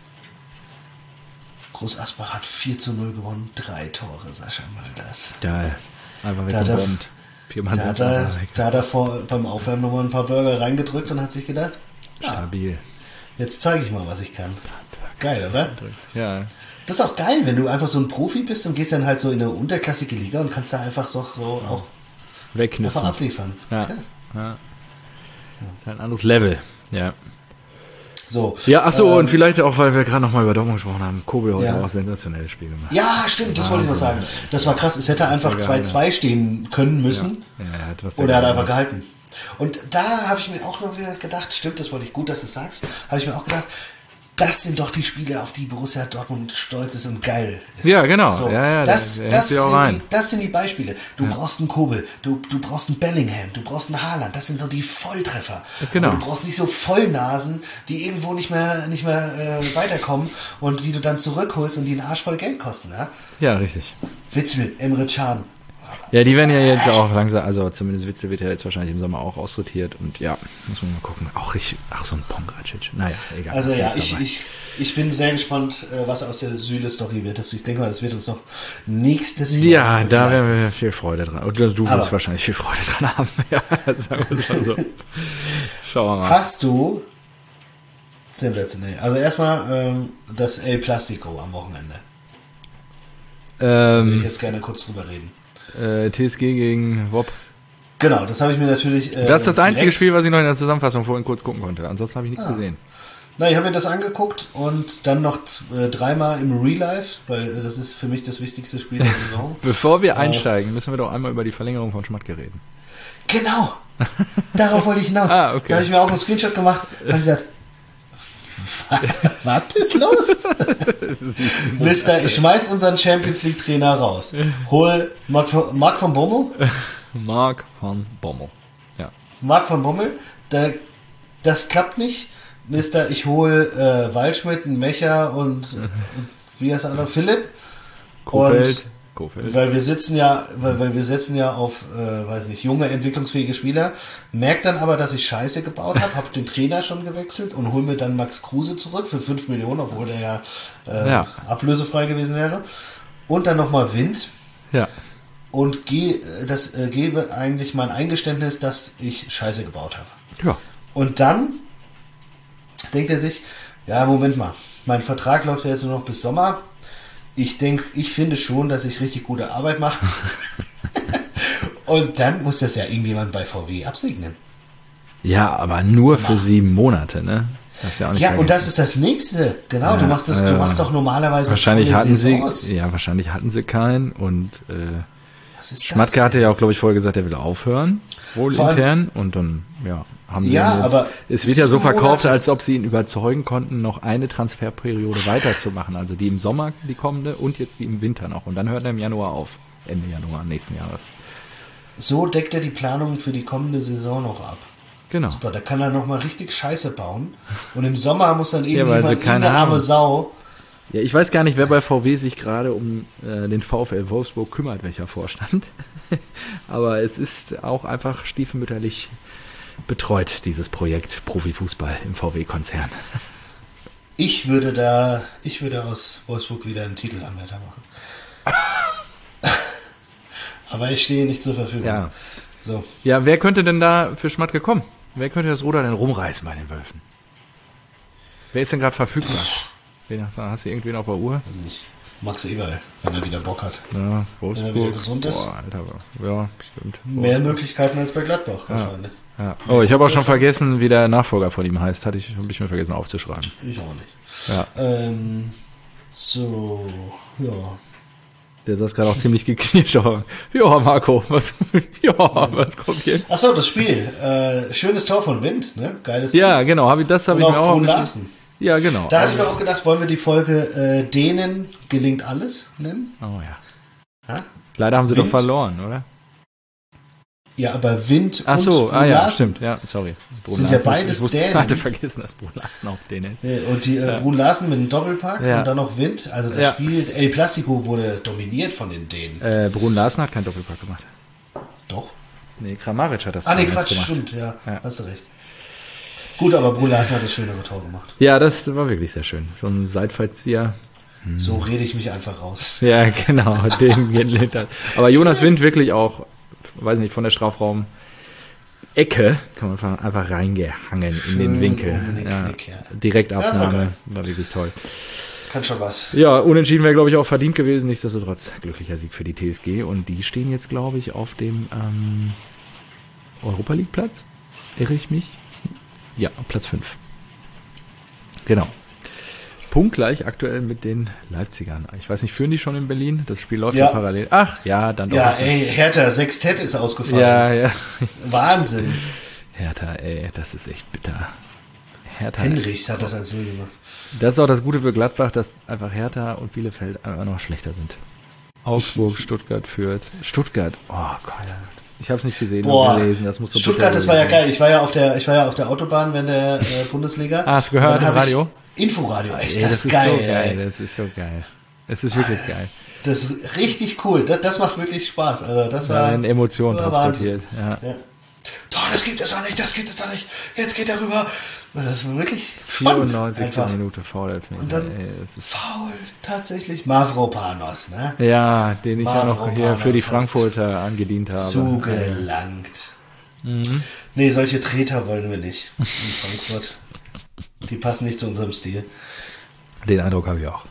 Groß Asbach hat 4:0 gewonnen. 3 Tore, Sascha Mölders. Geil. Einfach weggebombt. Da hat er beim Aufwärmen nochmal ein paar Burger reingedrückt und hat sich gedacht, stabil. Jetzt zeige ich mal, was ich kann. Geil, oder? Ja. Das ist auch geil, wenn du einfach so ein Profi bist und gehst dann halt so in eine unterklassige Liga und kannst da einfach so auch wegkniffen. Einfach abliefern. Ja. Das ist halt ein anderes Level. Ja. So. Ja, achso, und vielleicht auch, weil wir gerade nochmal über Dortmund gesprochen haben, Kobel heute auch sensationelles Spiel gemacht. Ja, stimmt, das wollte ich noch sagen. Das war krass, es hätte einfach 2-2 stehen können müssen. Ja, oder er hat einfach gehalten. Und da habe ich mir auch noch wieder gedacht, stimmt, das wollte ich gut, dass du es sagst, habe ich mir auch gedacht, das sind doch die Spiele, auf die Borussia Dortmund stolz ist und geil ist. Ja, genau. So, ja, das sind die Beispiele. Du brauchst einen Kobel, du brauchst einen Bellingham, du brauchst einen Haaland. Das sind so die Volltreffer. Genau. Aber du brauchst nicht so Vollnasen, die irgendwo nicht mehr weiterkommen und die du dann zurückholst und die einen Arsch voll Geld kosten. Ja, richtig. Witzel, Emre Can. Ja, die werden ja jetzt auch langsam, also zumindest Witzel wird ja jetzt wahrscheinlich im Sommer auch aussortiert und ja, muss man mal gucken. Auch so ein Pongracic. Naja, egal. Also ja, ich bin sehr gespannt, was aus der Süle-Story wird. Ich denke mal, es wird uns noch nächstes Jahr. Ja, da werden wir viel Freude dran. Oder du wirst wahrscheinlich viel Freude dran haben. Ja, sagen wir es mal so. Schauen wir mal. Hast du sensationell. Also erstmal das El Plastico am Wochenende. Da würde ich jetzt gerne kurz drüber reden. TSG gegen WOP. Genau, das habe ich mir natürlich. Das ist das einzige Spiel, was ich noch in der Zusammenfassung vorhin kurz gucken konnte. Ansonsten habe ich nichts gesehen. Na, ich habe mir das angeguckt und dann noch 3-mal im Real Life, weil das ist für mich das wichtigste Spiel der Saison. Bevor wir einsteigen, müssen wir doch einmal über die Verlängerung von Schmatke reden. Genau! Darauf wollte ich hinaus. Okay. Da habe ich mir auch einen Screenshot gemacht und gesagt, Was ist los? Mister, ich schmeiß unseren Champions League Trainer raus. Hol Marc von Bommel. Marc von Bommel. Ja. Marc von Bommel, das klappt nicht. Mister, ich hole Waldschmidt, einen Mecher und wie heißt der andere? Philipp. Kofeld. Weil wir setzen ja auf, weiß nicht, junge, entwicklungsfähige Spieler, merkt dann aber, dass ich Scheiße gebaut habe den Trainer schon gewechselt und hol mir dann Max Kruse zurück für 5 Millionen, obwohl der ablösefrei gewesen wäre. Und dann nochmal Wind. Ja. Und gebe eigentlich mein Eingeständnis, dass ich Scheiße gebaut habe. Ja. Und dann denkt er sich, ja, Moment mal, mein Vertrag läuft ja jetzt nur noch bis Sommer. Ich finde schon, dass ich richtig gute Arbeit mache. Und dann muss das ja irgendjemand bei VW absegnen. Ja, aber nur für 7 Monate, ne? Das ist ja auch nicht und das ist das Nächste. Genau, ja, du machst doch normalerweise wahrscheinlich hatten sie keinen und Schmatke hatte ja auch, glaube ich, vorher gesagt, er will aufhören, wohl intern, und dann, haben sie jetzt, aber es wird ja so verkauft, als ob sie ihn überzeugen konnten, noch eine Transferperiode weiterzumachen, also die im Sommer, die kommende, und jetzt die im Winter noch, und dann hört er im Januar auf, Ende Januar nächsten Jahres. So deckt er die Planungen für die kommende Saison noch ab. Genau. Super, da kann er nochmal richtig Scheiße bauen, und im Sommer muss dann irgendeine arme Sau. Ja, ich weiß gar nicht, wer bei VW sich gerade um den VfL Wolfsburg kümmert, welcher Vorstand. Aber es ist auch einfach stiefmütterlich betreut, dieses Projekt Profifußball im VW-Konzern. Ich würde aus Wolfsburg wieder einen Titelanwärter machen. Aber ich stehe nicht zur Verfügung. Ja. So. Ja, wer könnte denn da für Schmatke kommen? Wer könnte das Ruder denn rumreißen bei den Wölfen? Wer ist denn gerade verfügbar? Hast du irgendwen auf der Uhr? Max Eberl, wenn er wieder Bock hat. Ja, Wolfsburg. Wenn er wieder gesund ist. Boah, Alter, ja, stimmt. Mehr Möglichkeiten als bei Gladbach wahrscheinlich. Ja. Oh, ich habe auch schon vergessen, wie der Nachfolger von ihm heißt. Habe ich mir vergessen aufzuschreiben. Ich auch nicht. Ja. Ja. Der saß gerade auch ziemlich geknirscht. Ja, Marco, was kommt jetzt? Achso, das Spiel. Schönes Tor von Wind, ne? Geiles Ja, genau. Das habe ich mir auch. Brun Larsen. Ja, genau. Da hatte ich mir auch gedacht, wollen wir die Folge denen gelingt alles nennen? Oh ja. Ha? Leider haben sie doch verloren, oder? Ja, aber Wind Ach so, und Brun Larsen stimmt, ja, sorry. Sind ja beides Dänen. Ich hatte vergessen, dass Brun Larsen auch Däne ist. Und die Brun Larsen mit einem Doppelpack und dann noch Wind. Also das Spiel, El Plastico wurde dominiert von den Dänen. Brun Larsen hat keinen Doppelpack gemacht. Doch. Nee, Kramaric hat das Quatsch, gemacht. Stimmt, ja, hast du recht. Gut, aber Brun Larsen hat das schönere Tor gemacht. Ja, das war wirklich sehr schön. So ein Seitfallzieher. So rede ich mich einfach raus. Ja, genau. Aber Jonas Wind wirklich auch, weiß nicht, von der Strafraum-Ecke kann man einfach reingehangen in den Winkel. Knick, ja. Direktabnahme, war wirklich toll. Kann schon was. Ja, unentschieden wäre, glaube ich, auch verdient gewesen. Nichtsdestotrotz glücklicher Sieg für die TSG. Und die stehen jetzt, glaube ich, auf dem Europa-League-Platz. Irre ich mich? Ja, Platz 5. Genau. Punktgleich aktuell mit den Leipzigern. Ich weiß nicht, führen die schon in Berlin? Das Spiel läuft ja parallel. Ach, ja, dann doch. Ja, Hertha, Sextett ist ausgefallen. Ja. Wahnsinn. Hertha, das ist echt bitter. Hertha. Henrichs hat das als Null gemacht. Das ist auch das Gute für Gladbach, dass einfach Hertha und Bielefeld einfach noch schlechter sind. Augsburg, Stuttgart, Fürth. Stuttgart, oh Gott. Ja. Ich habe es nicht gesehen, nur gelesen. Das muss so Stuttgart, das war ja geil. Ich war ja auf der Autobahn während der Bundesliga. Hast du gehört im Radio? Inforadio, ist das geil. So geil. Das ist so geil. Es ist wirklich geil. Das ist richtig cool. Das macht wirklich Spaß. Also das war in Emotionen transportiert. Ja. Doch, das gibt es doch nicht. Jetzt geht er rüber. Das ist wirklich spannend. 94. Minute Foul. Und dann Foul, tatsächlich. Mavropanos, ne? Ja, den ich ja noch hier für die Frankfurter angedient habe. Zugelangt. Nee, solche Treter wollen wir nicht in Frankfurt. Die passen nicht zu unserem Stil. Den Eindruck habe ich auch.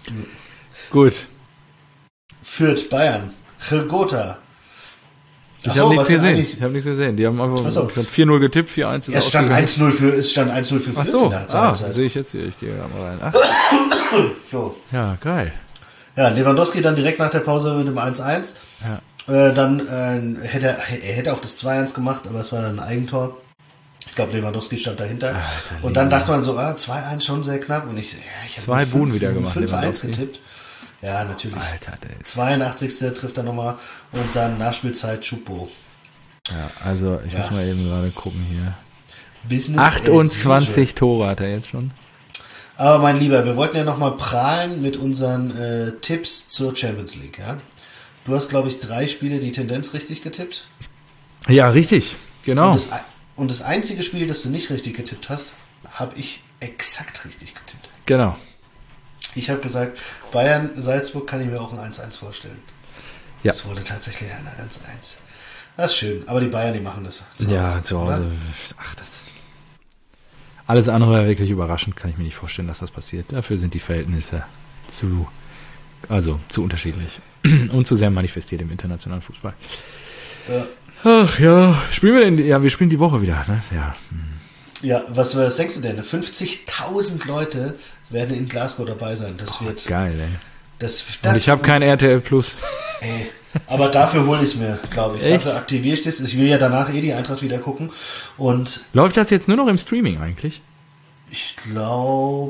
Gut. Fürth, Bayern. Chirgota. Ich habe nichts gesehen. Die haben einfach 4-0 getippt, 4-1 ist es stand 1-0 für Fürth. Ach so, sehe ich jetzt hier. Ich gehe da mal rein. So. Ja, geil. Ja, Lewandowski dann direkt nach der Pause mit dem 1-1. Ja. Dann hätte er hätte auch das 2-1 gemacht, aber es war dann ein Eigentor. glaube, Lewandowski stand dahinter. Und dann dachte man so, 2-1 schon sehr knapp. Und ich habe 2 Buhnen wieder gemacht. 5-1 getippt. Ja, natürlich. Alter, der 82. trifft er nochmal und dann Nachspielzeit Schupo. Ja, also ich muss mal eben gerade gucken hier. Business 28 Tore hat er jetzt schon. Aber mein Lieber, wir wollten ja nochmal prahlen mit unseren Tipps zur Champions League. Ja? Du hast, glaube ich, 3 Spiele die Tendenz richtig getippt. Ja, richtig, genau. Und das einzige Spiel, das du nicht richtig getippt hast, habe ich exakt richtig getippt. Genau. Ich habe gesagt, Bayern-Salzburg kann ich mir auch ein 1-1 vorstellen. Ja. Das wurde tatsächlich ein 1-1. Das ist schön, aber die Bayern, die machen das. Zu Hause. Oder? Ach, das. Alles andere wäre wirklich überraschend, kann ich mir nicht vorstellen, dass das passiert. Dafür sind die Verhältnisse zu unterschiedlich und zu sehr manifestiert im internationalen Fußball. Ja. Ach ja, spielen wir denn? Ja, wir spielen die Woche wieder, ne? Ja. Ja, was denkst du denn? 50.000 Leute werden in Glasgow dabei sein. Das wird geil, ey. Das und ich habe kein RTL Plus. Ey, aber dafür hole ich es mir, glaube ich. Echt? Dafür aktiviere ich das. Ich will ja danach die Eintracht wieder gucken. Und läuft das jetzt nur noch im Streaming eigentlich? Ich glaube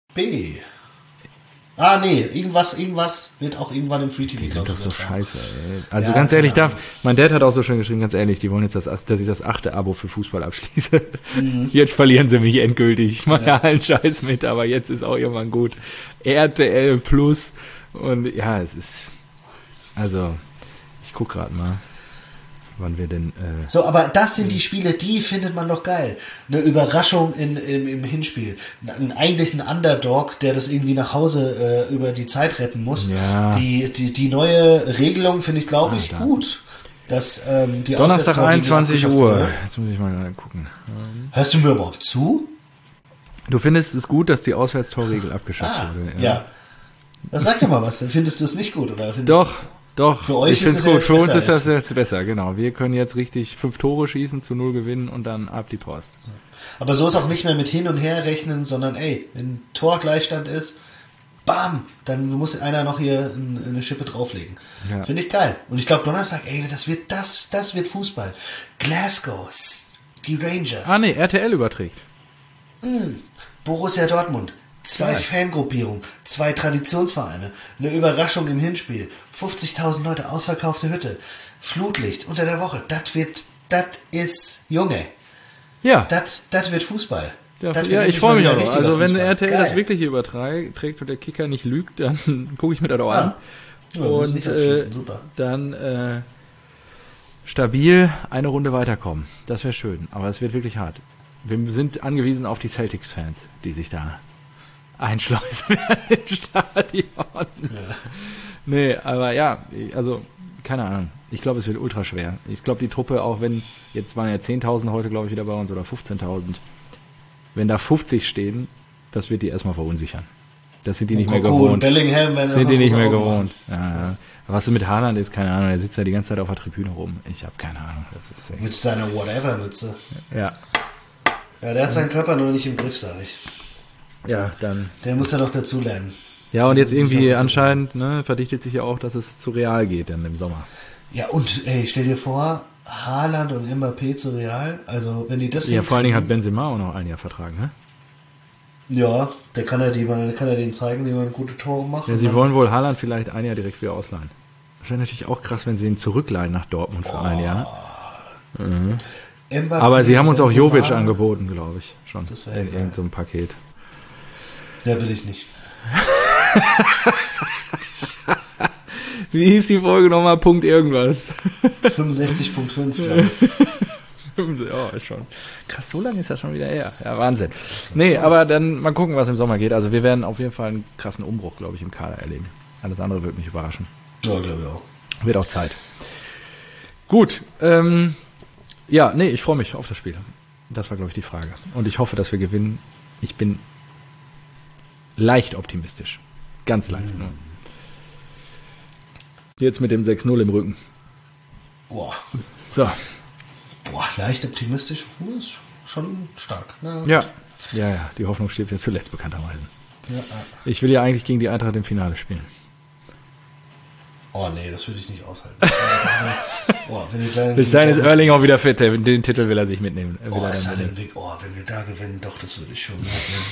nee, irgendwas wird auch irgendwann im Free TV. Die sind doch so scheiße, ey. Also ganz ehrlich, mein Dad hat auch so schön geschrieben, ganz ehrlich, die wollen jetzt, dass ich das 8. Abo für Fußball abschließe. Jetzt verlieren sie mich endgültig. Ich mache ja allen Scheiß mit, aber jetzt ist auch irgendwann gut. RTL Plus und ja, es ist, also, ich gucke gerade mal, wann wir denn... So, aber das sind die Spiele, die findet man doch geil. Eine Überraschung im Hinspiel. Eigentlich ein Underdog, der das irgendwie nach Hause über die Zeit retten muss. Ja. Die neue Regelung finde ich, glaube ich, gut. Dass die Donnerstag 21 Uhr. Jetzt muss ich mal gucken. Hörst du mir überhaupt zu? Du findest es gut, dass die Auswärtstorregel abgeschafft wurde. Ja. Das sag doch mal was. Findest du es nicht gut? Oder Doch, für euch ich finde es gut. Für uns ist das jetzt jetzt besser, genau. Wir können jetzt richtig 5 Tore schießen, zu 0 gewinnen und dann ab die Post. Aber so ist auch nicht mehr mit hin und her rechnen, sondern wenn Torgleichstand ist, bam, dann muss einer noch hier eine Schippe drauflegen. Ja. Finde ich geil. Und ich glaube Donnerstag, das wird Fußball. Glasgow, die Rangers. Ah nee, RTL überträgt. Borussia Dortmund. 2 Fangruppierungen, 2 Traditionsvereine, eine Überraschung im Hinspiel, 50.000 Leute, ausverkaufte Hütte, Flutlicht unter der Woche, das ist Junge. Ja. Das wird Fußball. Ja, ich freue mich auch. Also wenn Fußball. RTL Geil. das wirklich überträgt und der Kicker nicht lügt, dann gucke ich mir das auch an. Ja, und nicht abschließen, super. dann stabil eine Runde weiterkommen. Das wäre schön, aber es wird wirklich hart. Wir sind angewiesen auf die Celtics-Fans, die sich da einschleusen werden ins Stadion. Ja. Nee, aber ja, also keine Ahnung. Ich glaube, es wird ultra schwer. Ich glaube, die Truppe, auch wenn, jetzt waren ja 10.000 heute, glaube ich, wieder bei uns oder 15.000, wenn da 50 stehen, das wird die erstmal verunsichern. Das sind die nicht mehr gewohnt. Bellingham, wenn sind die nicht mehr gewohnt. Ja. Was mit Haaland ist, keine Ahnung. Er sitzt ja die ganze Zeit auf der Tribüne rum. Ich habe keine Ahnung. Das ist echt... Mit seiner Whatever-Mütze. Ja. Ja, der hat seinen Körper noch nicht im Griff, sag ich. Ja, dann... Der muss ja noch dazulernen. Ja, und jetzt irgendwie anscheinend verdichtet sich ja auch, dass es zu Real geht dann im Sommer. Ja, und stell dir vor, Haaland und Mbappé zu Real, also wenn die das ja, vor allen Dingen hat Benzema auch noch ein Jahr Vertrag, ne? Ja, der kann ja denen zeigen, wie man gute Tore macht. Ja, sie wollen wohl Haaland vielleicht ein Jahr direkt wieder ausleihen. Das wäre natürlich auch krass, wenn sie ihn zurückleihen nach Dortmund für ein Jahr. Mhm. Mbappé, aber sie haben uns auch Benzema, Jovic angeboten, glaube ich, schon. Das wäre in irgendeinem so Paket. Ja, will ich nicht. Wie hieß die Folge nochmal? Punkt irgendwas. 65.5, glaube ich. Ja, ist schon. Krass, so lange ist das schon wieder her. Ja, Wahnsinn. Nee, aber dann mal gucken, was im Sommer geht. Also wir werden auf jeden Fall einen krassen Umbruch, glaube ich, im Kader erleben. Alles andere wird mich überraschen. Ja, glaube ich auch. Wird auch Zeit. Gut. Ja, nee, ich freue mich auf das Spiel. Das war, glaube ich, die Frage. Und ich hoffe, dass wir gewinnen. Ich bin leicht optimistisch. Ganz leicht. Ne? Jetzt mit dem 6-0 im Rücken. Boah. So. Boah, leicht optimistisch. Ist schon stark. Ne? Ja. Ja, die Hoffnung stirbt ja zuletzt, bekannterweise. Ja. Ich will ja eigentlich gegen die Eintracht im Finale spielen. Oh nee, das würde ich nicht aushalten. wenn wir dann Bis dahin ist Erling auch wieder fit. Den Titel will er sich mitnehmen. wenn wir da gewinnen, doch, das würde ich schon mitnehmen.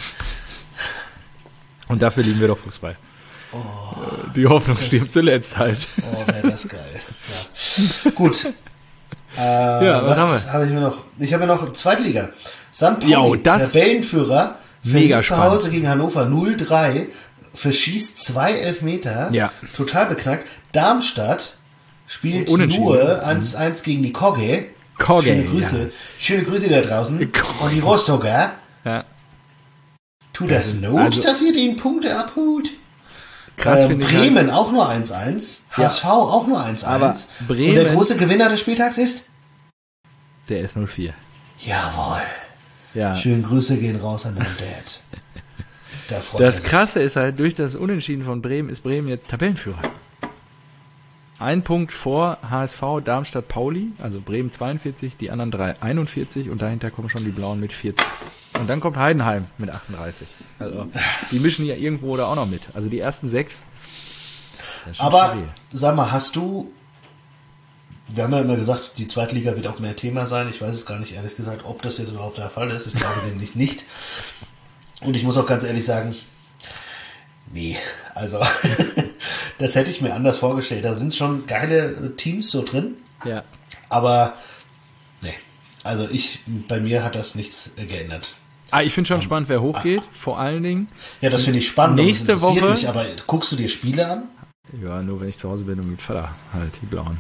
Und dafür lieben wir doch Fußball. Die Hoffnung stirbt zuletzt halt. Wäre das geil. Ja. Gut. Was habe ich mir noch? Ich habe mir noch Zweitliga. St. Pauli, Tabellenführer, verliert zu Hause gegen Hannover 0-3, verschießt 2 Elfmeter, total beknackt. Darmstadt spielt nur 1-1 gegen die Kogge. Schöne Grüße. Ja. Schöne Grüße da draußen. Und die Rostocker. Ja. Tut das Not, dass ihr den Punkte abholt? Krass, Bremen auch nur 1-1. HSV auch nur 1-1. Aber Bremen, und der große Gewinner des Spieltags ist? Der S04. Jawohl. Ja. Schöne Grüße gehen raus an deinen Dad. Das Krasse ist halt, durch das Unentschieden von Bremen ist Bremen jetzt Tabellenführer. Ein Punkt vor HSV, Darmstadt, Pauli, also Bremen 42, die anderen 3 41 und dahinter kommen schon die Blauen mit 40. Und dann kommt Heidenheim mit 38. Also die mischen ja irgendwo da auch noch mit. Also die ersten 6. Aber stabil. Sag mal, wir haben ja immer gesagt, die Zweitliga wird auch mehr Thema sein. Ich weiß es gar nicht, ehrlich gesagt, ob das jetzt überhaupt der Fall ist. Ich glaube nämlich nicht. Und ich muss auch ganz ehrlich sagen, nee, also das hätte ich mir anders vorgestellt. Da sind schon geile Teams so drin. Ja. Aber nee, also bei mir hat das nichts geändert. Ich finde schon spannend, wer hochgeht, vor allen Dingen. Ja, das finde ich spannend. Nächste Woche. Mich, aber guckst du dir Spiele an? Ja, nur wenn ich zu Hause bin und mit Vater halt, die Blauen.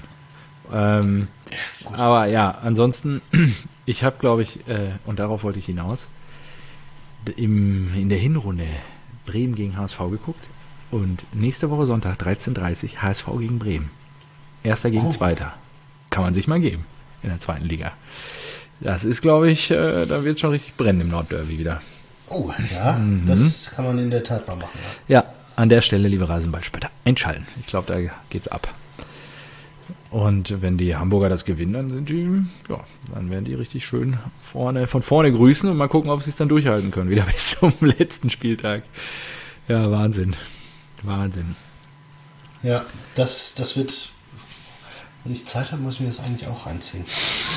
Aber ja, ansonsten, ich habe, glaube ich, und darauf wollte ich hinaus, in der Hinrunde Bremen gegen HSV geguckt und nächste Woche Sonntag 13:30 HSV gegen Bremen. Erster gegen Zweiter. Kann man sich mal geben in der zweiten Liga. Das ist, glaube ich, da wird es schon richtig brennen im Nordderby wieder. Oh, ja, das kann man in der Tat mal machen. Ja, an der Stelle, liebe Rasenballspötter, einschalten. Ich glaube, da geht's ab. Und wenn die Hamburger das gewinnen, dann werden die richtig schön von vorne grüßen und mal gucken, ob sie es dann durchhalten können, wieder bis zum letzten Spieltag. Ja, Wahnsinn. Ja, das wird, wenn ich Zeit habe, muss ich mir das eigentlich auch reinziehen.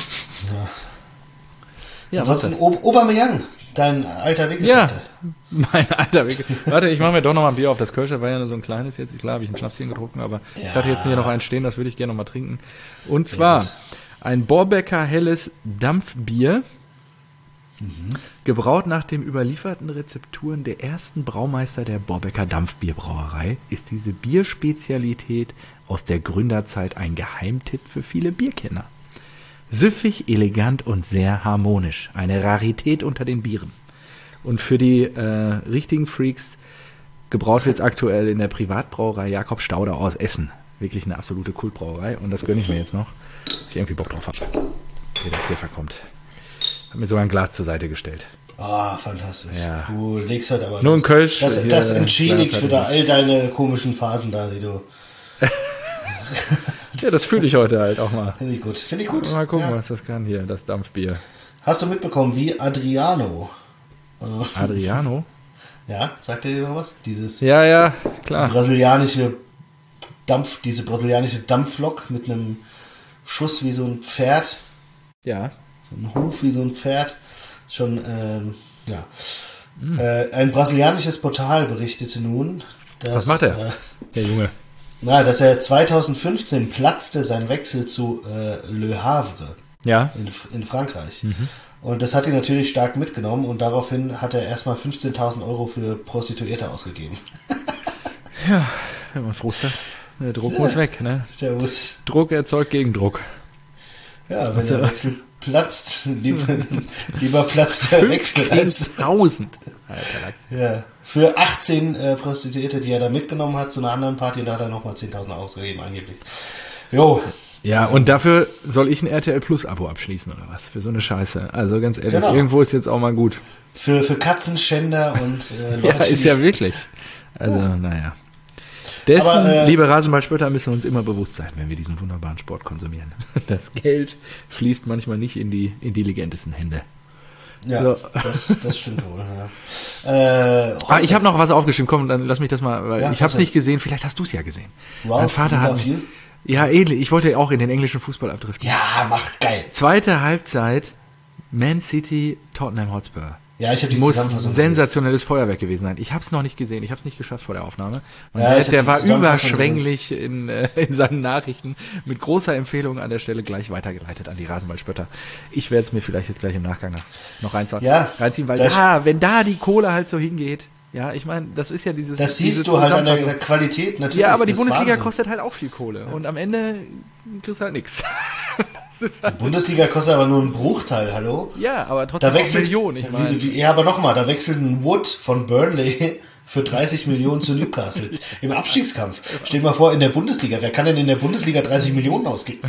Ja, ansonsten Aubameyang, dein alter Weggefährte. Ja, mein alter Weggefährte. Warte, ich mache mir doch noch mal ein Bier auf. Das Kölscher war ja nur so ein kleines jetzt. Klar, habe ich ein Schnapschen getrunken, aber ich hatte jetzt hier noch einen stehen, das würde ich gerne noch mal trinken. Und zwar ein Borbecker helles Dampfbier, gebraut nach den überlieferten Rezepturen der ersten Braumeister der Borbecker Dampfbierbrauerei, ist diese Bierspezialität aus der Gründerzeit ein Geheimtipp für viele Bierkenner. Süffig, elegant und sehr harmonisch. Eine Rarität unter den Bieren. Und für die richtigen Freaks gebraut wird es aktuell in der Privatbrauerei Jakob Stauder aus Essen. Wirklich eine absolute Kultbrauerei. Und das gönne ich mir jetzt noch, weil ich irgendwie Bock drauf habe, wie das hier verkommt. Habe mir sogar ein Glas zur Seite gestellt. Fantastisch. Ja. Du legst heute aber nur ein Kölsch. Das entschädigt für all deine komischen Phasen da, die du... Ja, das fühle ich heute halt auch mal. Finde ich gut. Mal gucken, was das kann hier, das Dampfbier. Hast du mitbekommen, wie Adriano? Adriano? Ja, sagt dir noch was? Ja, klar. Diese brasilianische Dampflok mit einem Schuss wie so ein Pferd. Ja. So ein Huf wie so ein Pferd. Schon, ein brasilianisches Portal berichtete nun, dass... Was macht er, der Junge? Dass er 2015 platzte sein Wechsel zu Le Havre in Frankreich. Und das hat ihn natürlich stark mitgenommen und daraufhin hat er erstmal 15.000 Euro für Prostituierte ausgegeben. Ja, wenn man frustet. Der Druck muss weg, ne? Druck erzeugt Gegendruck. Ja, wenn der Wechsel platzt, lieber platzt der Wechsel als... 15.000! Alter Lachs. Ja, für 18 Prostituierte, die er da mitgenommen hat zu einer anderen Party, und da hat er nochmal 10.000 ausgegeben angeblich. Jo. Ja, und dafür soll ich ein RTL Plus Abo abschließen oder was? Für so eine Scheiße. Also ganz ehrlich, irgendwo ist jetzt auch mal gut. Für Katzenschänder und Leute. Ja, ist ja wirklich. Also, naja. Dessen, liebe Rasenballspötter, müssen wir uns immer bewusst sein, wenn wir diesen wunderbaren Sport konsumieren. Das Geld fließt manchmal nicht in die intelligentesten Hände. Ja, so. das stimmt wohl. Ja. Ich habe noch was aufgeschrieben. Komm, dann lass mich das mal, weil ich habe es nicht gesehen. Vielleicht hast du es ja gesehen. Ralph, Ja, ähnlich. Ich wollte auch in den englischen Fußball abdriften. Ja, macht geil. Zweite Halbzeit, Man City, Tottenham Hotspur. Ja, ich habe die Muss Zusammenfassung sensationelles Feuerwerk gewesen sein. Ich habe es noch nicht gesehen, ich habe es nicht geschafft vor der Aufnahme. Ja, Der war überschwänglich in seinen Nachrichten mit großer Empfehlung an der Stelle gleich weitergeleitet an die Rasenballspötter. Ich werde es mir vielleicht jetzt gleich im Nachgang noch reinziehen, weil wenn da die Kohle halt so hingeht, ja, ich meine, das ist ja dieses... Das siehst du halt an der Qualität natürlich. Ja, aber die Bundesliga kostet halt auch viel Kohle und am Ende kriegst du halt nichts. Die Bundesliga kostet aber nur einen Bruchteil, hallo? Ja, aber trotzdem auch Millionen, ich meine. Ja, aber nochmal, da wechselt ein Wood von Burnley für 30 Millionen zu Newcastle im Abstiegskampf. Stell dir mal vor, in der Bundesliga, wer kann denn in der Bundesliga 30 Millionen ausgeben?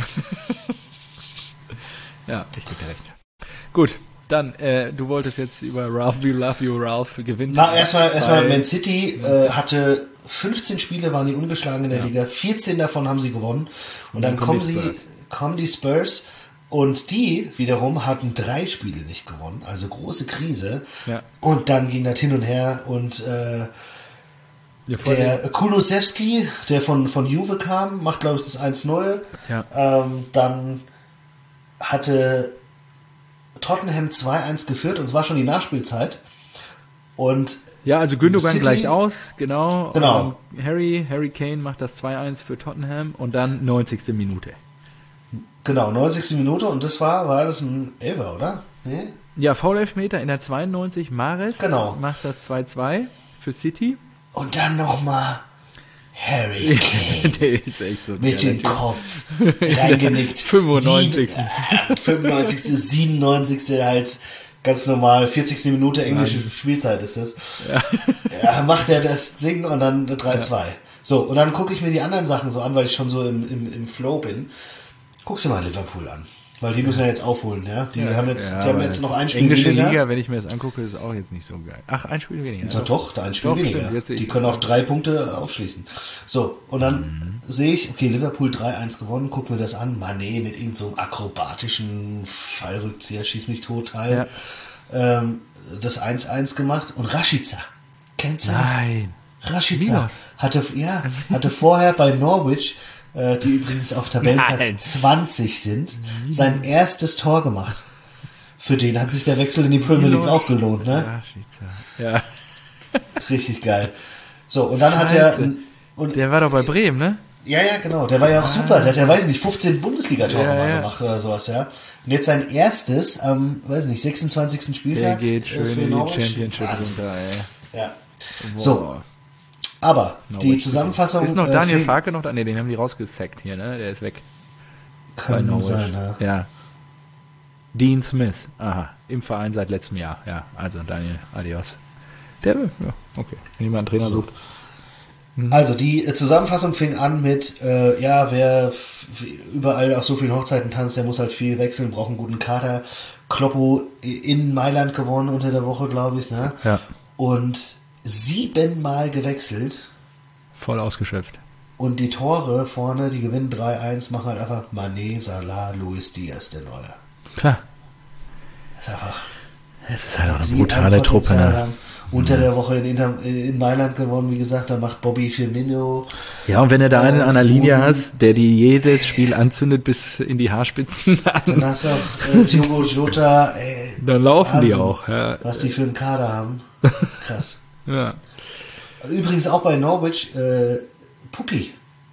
Ja, ich gebe dir recht. Gut, dann, du wolltest jetzt über Ralph, We Love You, Ralph gewinnen. Na, erstmal Man City hatte 15 Spiele, waren die ungeschlagen in der Liga, 14 davon haben sie gewonnen und dann kommen die Spurs und die wiederum hatten 3 Spiele nicht gewonnen, also große Krise. Ja. Und dann ging das hin und her und der Kulusewski, der von Juve kam, macht glaube ich das 1-0. Ja. Dann hatte Tottenham 2-1 geführt und es war schon die Nachspielzeit. Und ja, also Gündogan gleicht aus, genau. Harry Kane macht das 2-1 für Tottenham und dann 90. Minute. Genau, 90. Minute und das war das ein Elfer, oder? Nee? Ja, Foul-Elfmeter in der 92, Mahrez macht das 2-2 für City. Und dann nochmal Harry Kane der ist echt so mit dem Kopf reingenickt. 95. 95., 97. halt ganz normal, 40. Minute englische Spielzeit ist das. Ja, macht er das Ding und dann 3-2. Ja. So, und dann gucke ich mir die anderen Sachen so an, weil ich schon so im Flow bin. Guckst du mal Liverpool an. Weil die müssen ja jetzt aufholen, ja. Die haben jetzt noch ein Spiel englische weniger. Liga, wenn ich mir das angucke, ist auch jetzt nicht so geil. Ach, ein Spiel weniger. Ja, doch, ein Spiel weniger. Die können auf 3 Punkte aufschließen. So, und dann sehe ich, okay, Liverpool 3-1 gewonnen, guck mir das an. Mané mit irgend so einem akrobatischen Fallrückzieher, schieß mich total. Ja. Das 1-1 gemacht und Rashica. Kennst du? Nein. Rashica hatte vorher bei Norwich, die übrigens auf Tabellenplatz 20 sind, sein erstes Tor gemacht. Für den hat sich der Wechsel in die Premier League auch gelohnt, ne? Ja. Richtig geil. So, und dann hat er... Und der war doch bei Bremen, ne? Ja, genau. Der war ja auch super. Der hat ja, weiß nicht, 15 Bundesliga-Tore mal gemacht oder sowas, ja. Und jetzt sein erstes am, 26. Spieltag. Der geht schön in die Championship runter, ey. Ja. So. Aber die Zusammenfassung... Ist noch Daniel Farke noch da? Ne, den haben die rausgesackt hier, ne? Der ist weg. Kann sein, ja. Dean Smith. Aha. Im Verein seit letztem Jahr. Ja, also Daniel, adios. Okay. Wenn jemand einen Trainer sucht. Also die Zusammenfassung fing an mit, wer überall auf so vielen Hochzeiten tanzt, der muss halt viel wechseln, braucht einen guten Kader. Kloppo in Mailand gewonnen unter der Woche, glaube ich, ne? Ja. Und 7-mal gewechselt. Voll ausgeschöpft. Und die Tore vorne, die gewinnen 3-1, machen halt einfach Mané, Salah, Luis Diaz, der Neue. Klar. Das ist einfach... Es ist halt auch eine brutale Truppe, ne? Unter der Woche in Mailand gewonnen, wie gesagt, da macht Bobby Firmino. Ja, und wenn du da einen an der Linie hast, der die jedes Spiel anzündet bis in die Haarspitzen. Dann hast du auch Diogo Jota. Dann laufen Wahnsinn, die auch. Ja. Was die für einen Kader haben. Krass. Ja. Übrigens auch bei Norwich, Pukki.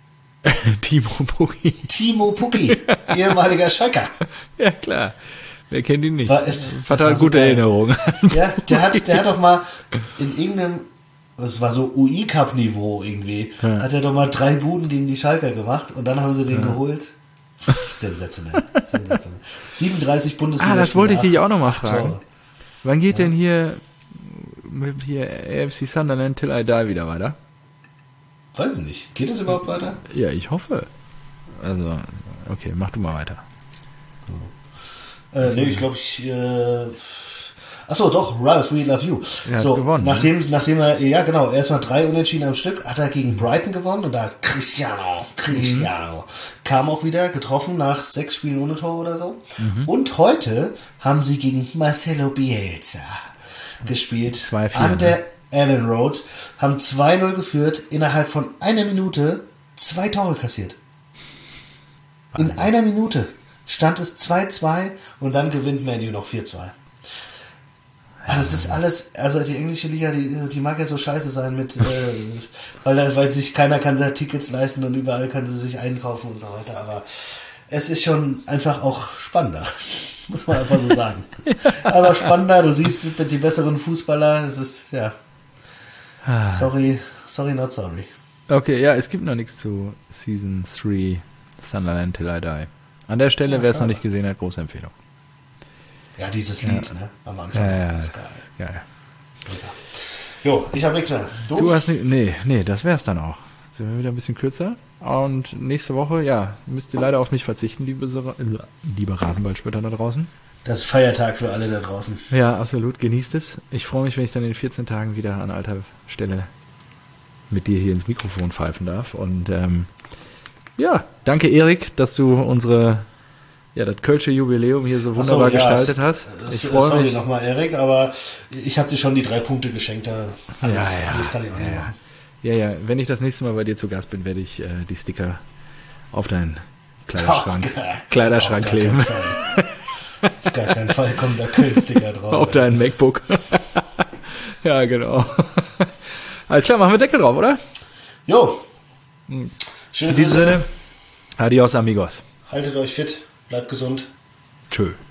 Timo Pukki, ehemaliger Schalker. Ja, klar. Wer kennt ihn nicht? Vater hat gute Erinnerungen. Ja, der hat doch mal in irgendeinem, das war so UI-Cup-Niveau irgendwie, hat er doch mal 3 Buden gegen die Schalker gemacht und dann haben sie den geholt. Sensationell. 37 Bundesliga. Das wollte ich dich auch noch mal fragen. Tore. Wann geht denn hier AFC Sunderland Till I Die wieder weiter? Weiß ich nicht. Geht das überhaupt weiter? Ja, ich hoffe. Also, okay, mach du mal weiter. Ich glaube, achso, doch, Ralph, We Love You. Er hat gewonnen. Nachdem er, erstmal 3 Unentschieden am Stück, hat er gegen Brighton gewonnen und da Cristiano kam auch wieder, getroffen nach 6 Spielen ohne Tor oder so. Und heute haben sie gegen Marcelo Bielsa gespielt. 2-4, an der Allen Road, haben 2-0 geführt, innerhalb von 1 Minute 2 Tore kassiert. In einer Minute stand es 2-2 und dann gewinnt Man U noch 4-2. Das ist alles, also die englische Liga, die mag ja so scheiße sein mit, weil sich keiner kann da Tickets leisten und überall kann sie sich einkaufen und so weiter, aber es ist schon einfach auch spannender, muss man einfach so sagen. Aber spannender, du siehst die besseren Fußballer, es ist, ja, sorry, not sorry. Okay, ja, es gibt noch nichts zu Season 3 Sunderland Till I Die. An der Stelle, wer es noch nicht gesehen hat, große Empfehlung. Ja, dieses Lied, ne? Am Anfang. Ja, das ist geil. Jo, ich habe nichts mehr. Du hast nicht. Nee, das wär's dann auch. Sind wir wieder ein bisschen kürzer. Und nächste Woche, ja, müsst ihr leider auf mich verzichten, liebe Rasenballspötter da draußen. Das ist Feiertag für alle da draußen. Ja, absolut. Genießt es. Ich freue mich, wenn ich dann in 14 Tagen wieder an alter Stelle mit dir hier ins Mikrofon pfeifen darf. Und ja, danke Erik, dass du das Kölsche Jubiläum hier so wunderbar gestaltet hast. Ich freue mich. Sorry nochmal, Erik, aber ich habe dir schon die 3 Punkte geschenkt. Alles kann ich auch nicht machen. Ja, wenn ich das nächste Mal bei dir zu Gast bin, werde ich die Sticker auf deinen Kleiderschrank kleben. Auf gar keinen Fall kommt da Köln-Sticker drauf. Auf deinen MacBook. Ja, genau. Alles klar, machen wir Deckel drauf, oder? Jo. Schöne Grüße. In diesem Sinne, adios amigos. Haltet euch fit, bleibt gesund. Tschö.